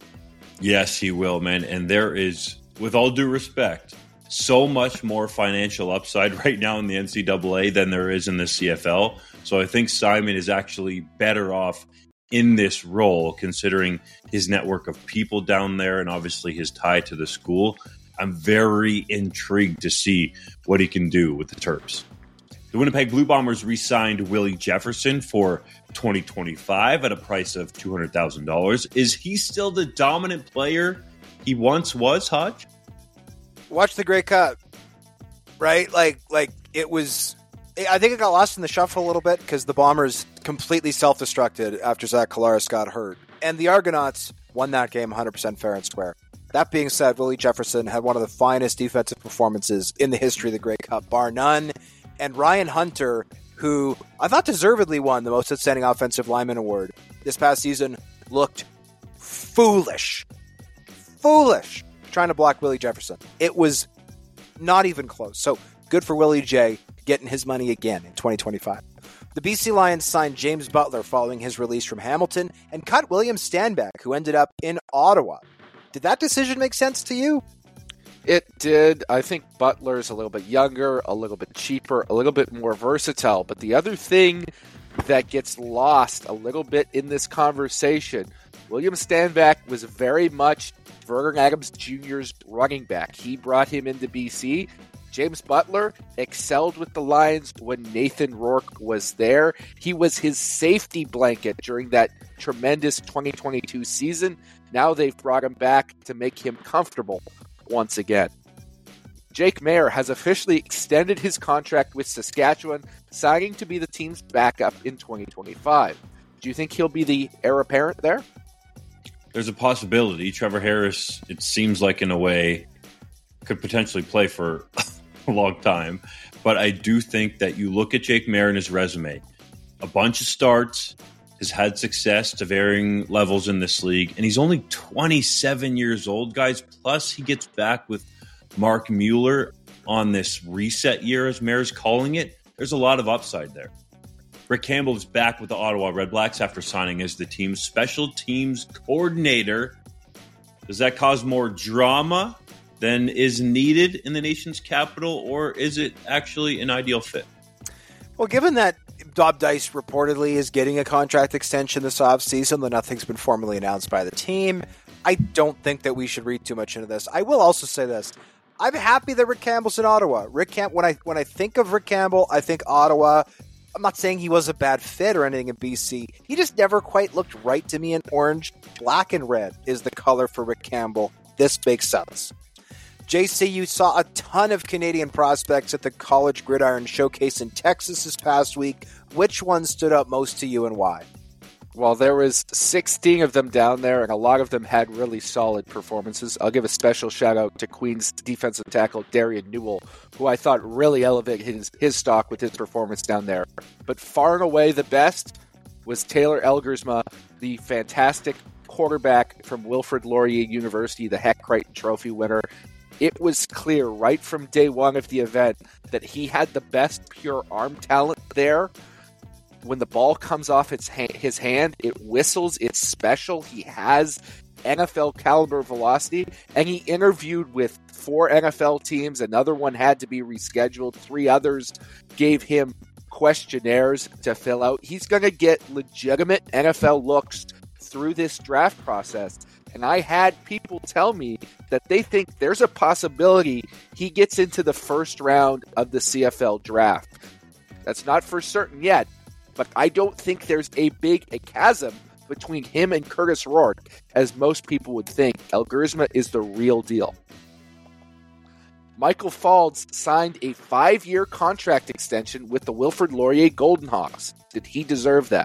Yes, he will, man. And there is, with all due respect, so much more financial upside right now in the NCAA than there is in the CFL. So I think Simon is actually better off in this role, considering his network of people down there and obviously his tie to the school. I'm very intrigued to see what he can do with the Terps. The Winnipeg Blue Bombers re-signed Willie Jefferson for 2025 at a price of $200,000. Is he still the dominant player he once was, Hodge? Watch the Grey Cup, right? Like it was. I think it got lost in the shuffle a little bit because the Bombers completely self-destructed after Zach Collaros got hurt, and the Argonauts won that game 100% fair and square. That being said, Willie Jefferson had one of the finest defensive performances in the history of the Grey Cup, bar none. And Ryan Hunter, who I thought deservedly won the Most Outstanding Offensive Lineman Award this past season, looked foolish trying to block Willie Jefferson. It was not even close. So good for Willie J getting his money again in 2025. The BC Lions signed James Butler following his release from Hamilton and cut William Stanback, who ended up in Ottawa. Did that decision make sense to you? It did. I think Butler's a little bit younger, a little bit cheaper, a little bit more versatile. But the other thing that gets lost a little bit in this conversation, William Stanback was very much Vernon Adams Jr.'s running back. He brought him into BC. James Butler excelled with the Lions when Nathan Rourke was there. He was his safety blanket during that tremendous 2022 season. Now they've brought him back to make him comfortable once again. Jake Maier has officially extended his contract with Saskatchewan, signing to be the team's backup in 2025. Do you think he'll be the heir apparent there? There's a possibility. Trevor Harris, it seems like in a way, could potentially play for a long time. But I do think that you look at Jake Maier and his resume, a bunch of starts, has had success to varying levels in this league, and he's only 27 years old, guys. Plus, he gets back with Mark Mueller on this reset year, as Mayor's calling it. There's a lot of upside there. Rick Campbell is back with the Ottawa Redblacks after signing as the team's special teams coordinator. Does that cause more drama than is needed in the nation's capital, or is it actually an ideal fit? Well, given that Bob Dice reportedly is getting a contract extension this offseason, though nothing's been formally announced by the team, I don't think that we should read too much into this. I will also say this. I'm happy that Rick Campbell's in Ottawa. When I think of Rick Campbell, I think Ottawa. I'm not saying he was a bad fit or anything in BC. He just never quite looked right to me in orange. Black and red is the color for Rick Campbell. This makes sense. JC, you saw a ton of Canadian prospects at the College Gridiron Showcase in Texas this past week. Which one stood out most to you and why? Well, there was 16 of them down there, and a lot of them had really solid performances. I'll give a special shout-out to Queen's defensive tackle, Darian Newell, who I thought really elevated his stock with his performance down there. But far and away the best was Taylor Elgersma, the fantastic quarterback from Wilfrid Laurier University, the Heck Crichton Trophy winner. It was clear right from day one of the event that he had the best pure arm talent there. When the ball comes off his hand, it whistles. It's special. He has NFL caliber velocity, and he interviewed with 4 NFL teams. Another one had to be rescheduled. 3 others gave him questionnaires to fill out. He's going to get legitimate NFL looks through this draft process. And I had people tell me that they think there's a possibility he gets into the first round of the CFL draft. That's not for certain yet, but I don't think there's a chasm between him and Curtis Rourke, as most people would think. Elgersma is the real deal. Michael Faulds signed a 5-year contract extension with the Wilfrid Laurier Golden Hawks. Did he deserve that?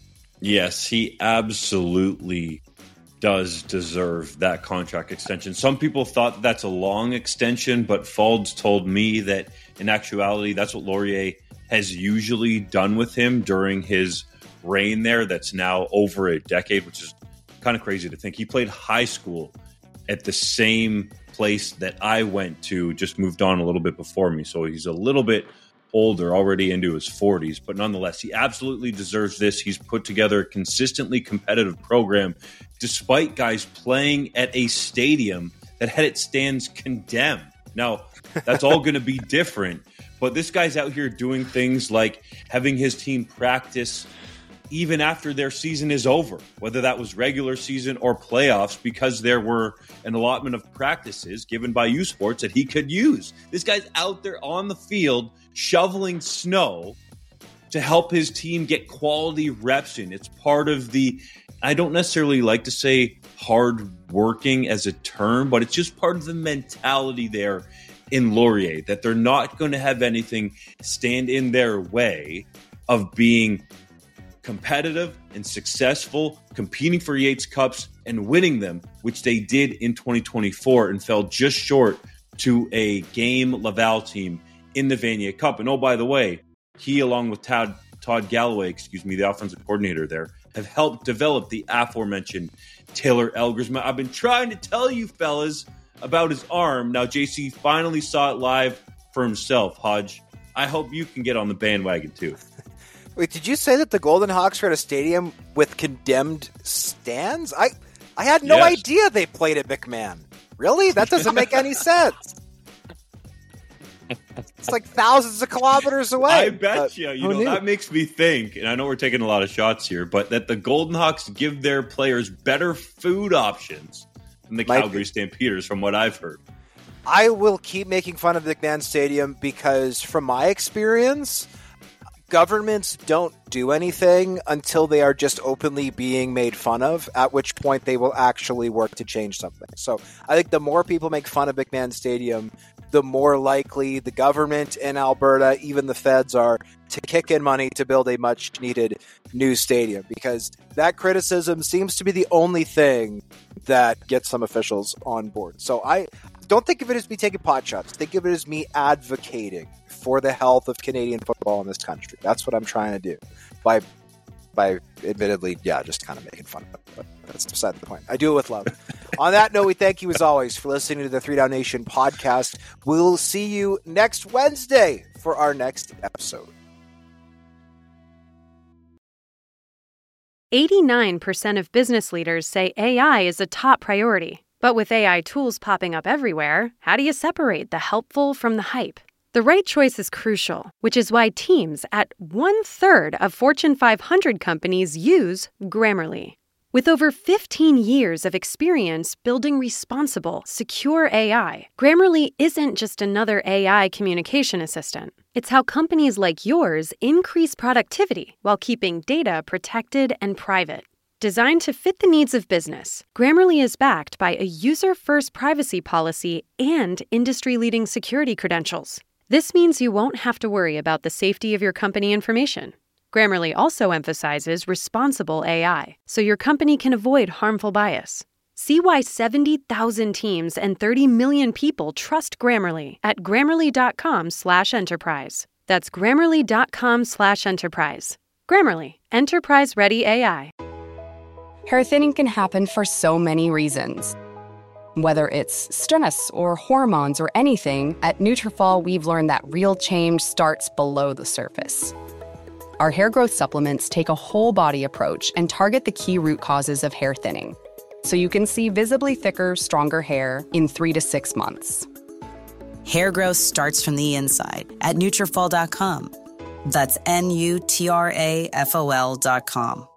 Yes, he absolutely does deserve that contract extension. Some people thought that's a long extension, but Faulds told me that in actuality, that's what Laurier has usually done with him during his reign there. That's now over a decade, which is kind of crazy to think. He played high school at the same place that I went to, just moved on a little bit before me. So he's a little bit older, already into his 40s, but nonetheless, he absolutely deserves this. He's put together a consistently competitive program, despite guys playing at a stadium that had its stands condemned. Now, that's all going to be different, but this guy's out here doing things like having his team practice even after their season is over, whether that was regular season or playoffs, because there were an allotment of practices given by U Sports that he could use. This guy's out there on the field shoveling snow to help his team get quality reps in. It's part of the, I don't necessarily like to say hard working as a term, but it's just part of the mentality there in Laurier, that they're not going to have anything stand in their way of being competitive and successful, competing for Yates Cups and winning them, which they did in 2024 and fell just short to a game Laval team in the Vanier Cup. And oh, by the way, he, along with Todd Galloway, the offensive coordinator there, have helped develop the aforementioned Taylor Elgersma. I've been trying to tell you fellas about his arm. Now JC finally saw it live for himself. Hodge, I hope you can get on the bandwagon too. Wait, did you say that the Golden Hawks are at a stadium with condemned stands? I had no idea they played at McMahon. Really? That doesn't make any sense. It's like thousands of kilometers away. I bet you. That makes me think, and I know we're taking a lot of shots here, but that the Golden Hawks give their players better food options than the Calgary Stampeders, from what I've heard. I will keep making fun of McMahon Stadium because, from my experience, governments don't do anything until they are just openly being made fun of, at which point they will actually work to change something. So I think the more people make fun of McMahon Stadium, the more likely the government in Alberta, even the feds, are to kick in money to build a much-needed new stadium, because that criticism seems to be the only thing that gets some officials on board. So I don't think of it as me taking pot shots. Think of it as me advocating for the health of Canadian football in this country. That's what I'm trying to do by admittedly, just kind of making fun of it. But that's beside the point. I do it with love. On that note, we thank you as always for listening to the 3 Down Nation podcast. We'll see you next Wednesday for our next episode. 89% of business leaders say AI is a top priority. But with AI tools popping up everywhere, how do you separate the helpful from the hype? The right choice is crucial, which is why teams at 1/3 of Fortune 500 companies use Grammarly. With over 15 years of experience building responsible, secure AI, Grammarly isn't just another AI communication assistant. It's how companies like yours increase productivity while keeping data protected and private. Designed to fit the needs of business, Grammarly is backed by a user-first privacy policy and industry-leading security credentials. This means you won't have to worry about the safety of your company information. Grammarly also emphasizes responsible AI, so your company can avoid harmful bias. See why 70,000 teams and 30 million people trust Grammarly at Grammarly.com/enterprise. That's Grammarly.com/enterprise. Grammarly, enterprise-ready AI. Hair thinning can happen for so many reasons. Whether it's stress or hormones or anything, at Nutrafol we've learned that real change starts below the surface. Our hair growth supplements take a whole body approach and target the key root causes of hair thinning, so you can see visibly thicker, stronger hair in 3 to 6 months. Hair growth starts from the inside at Nutrafol.com. That's Nutrafol.com.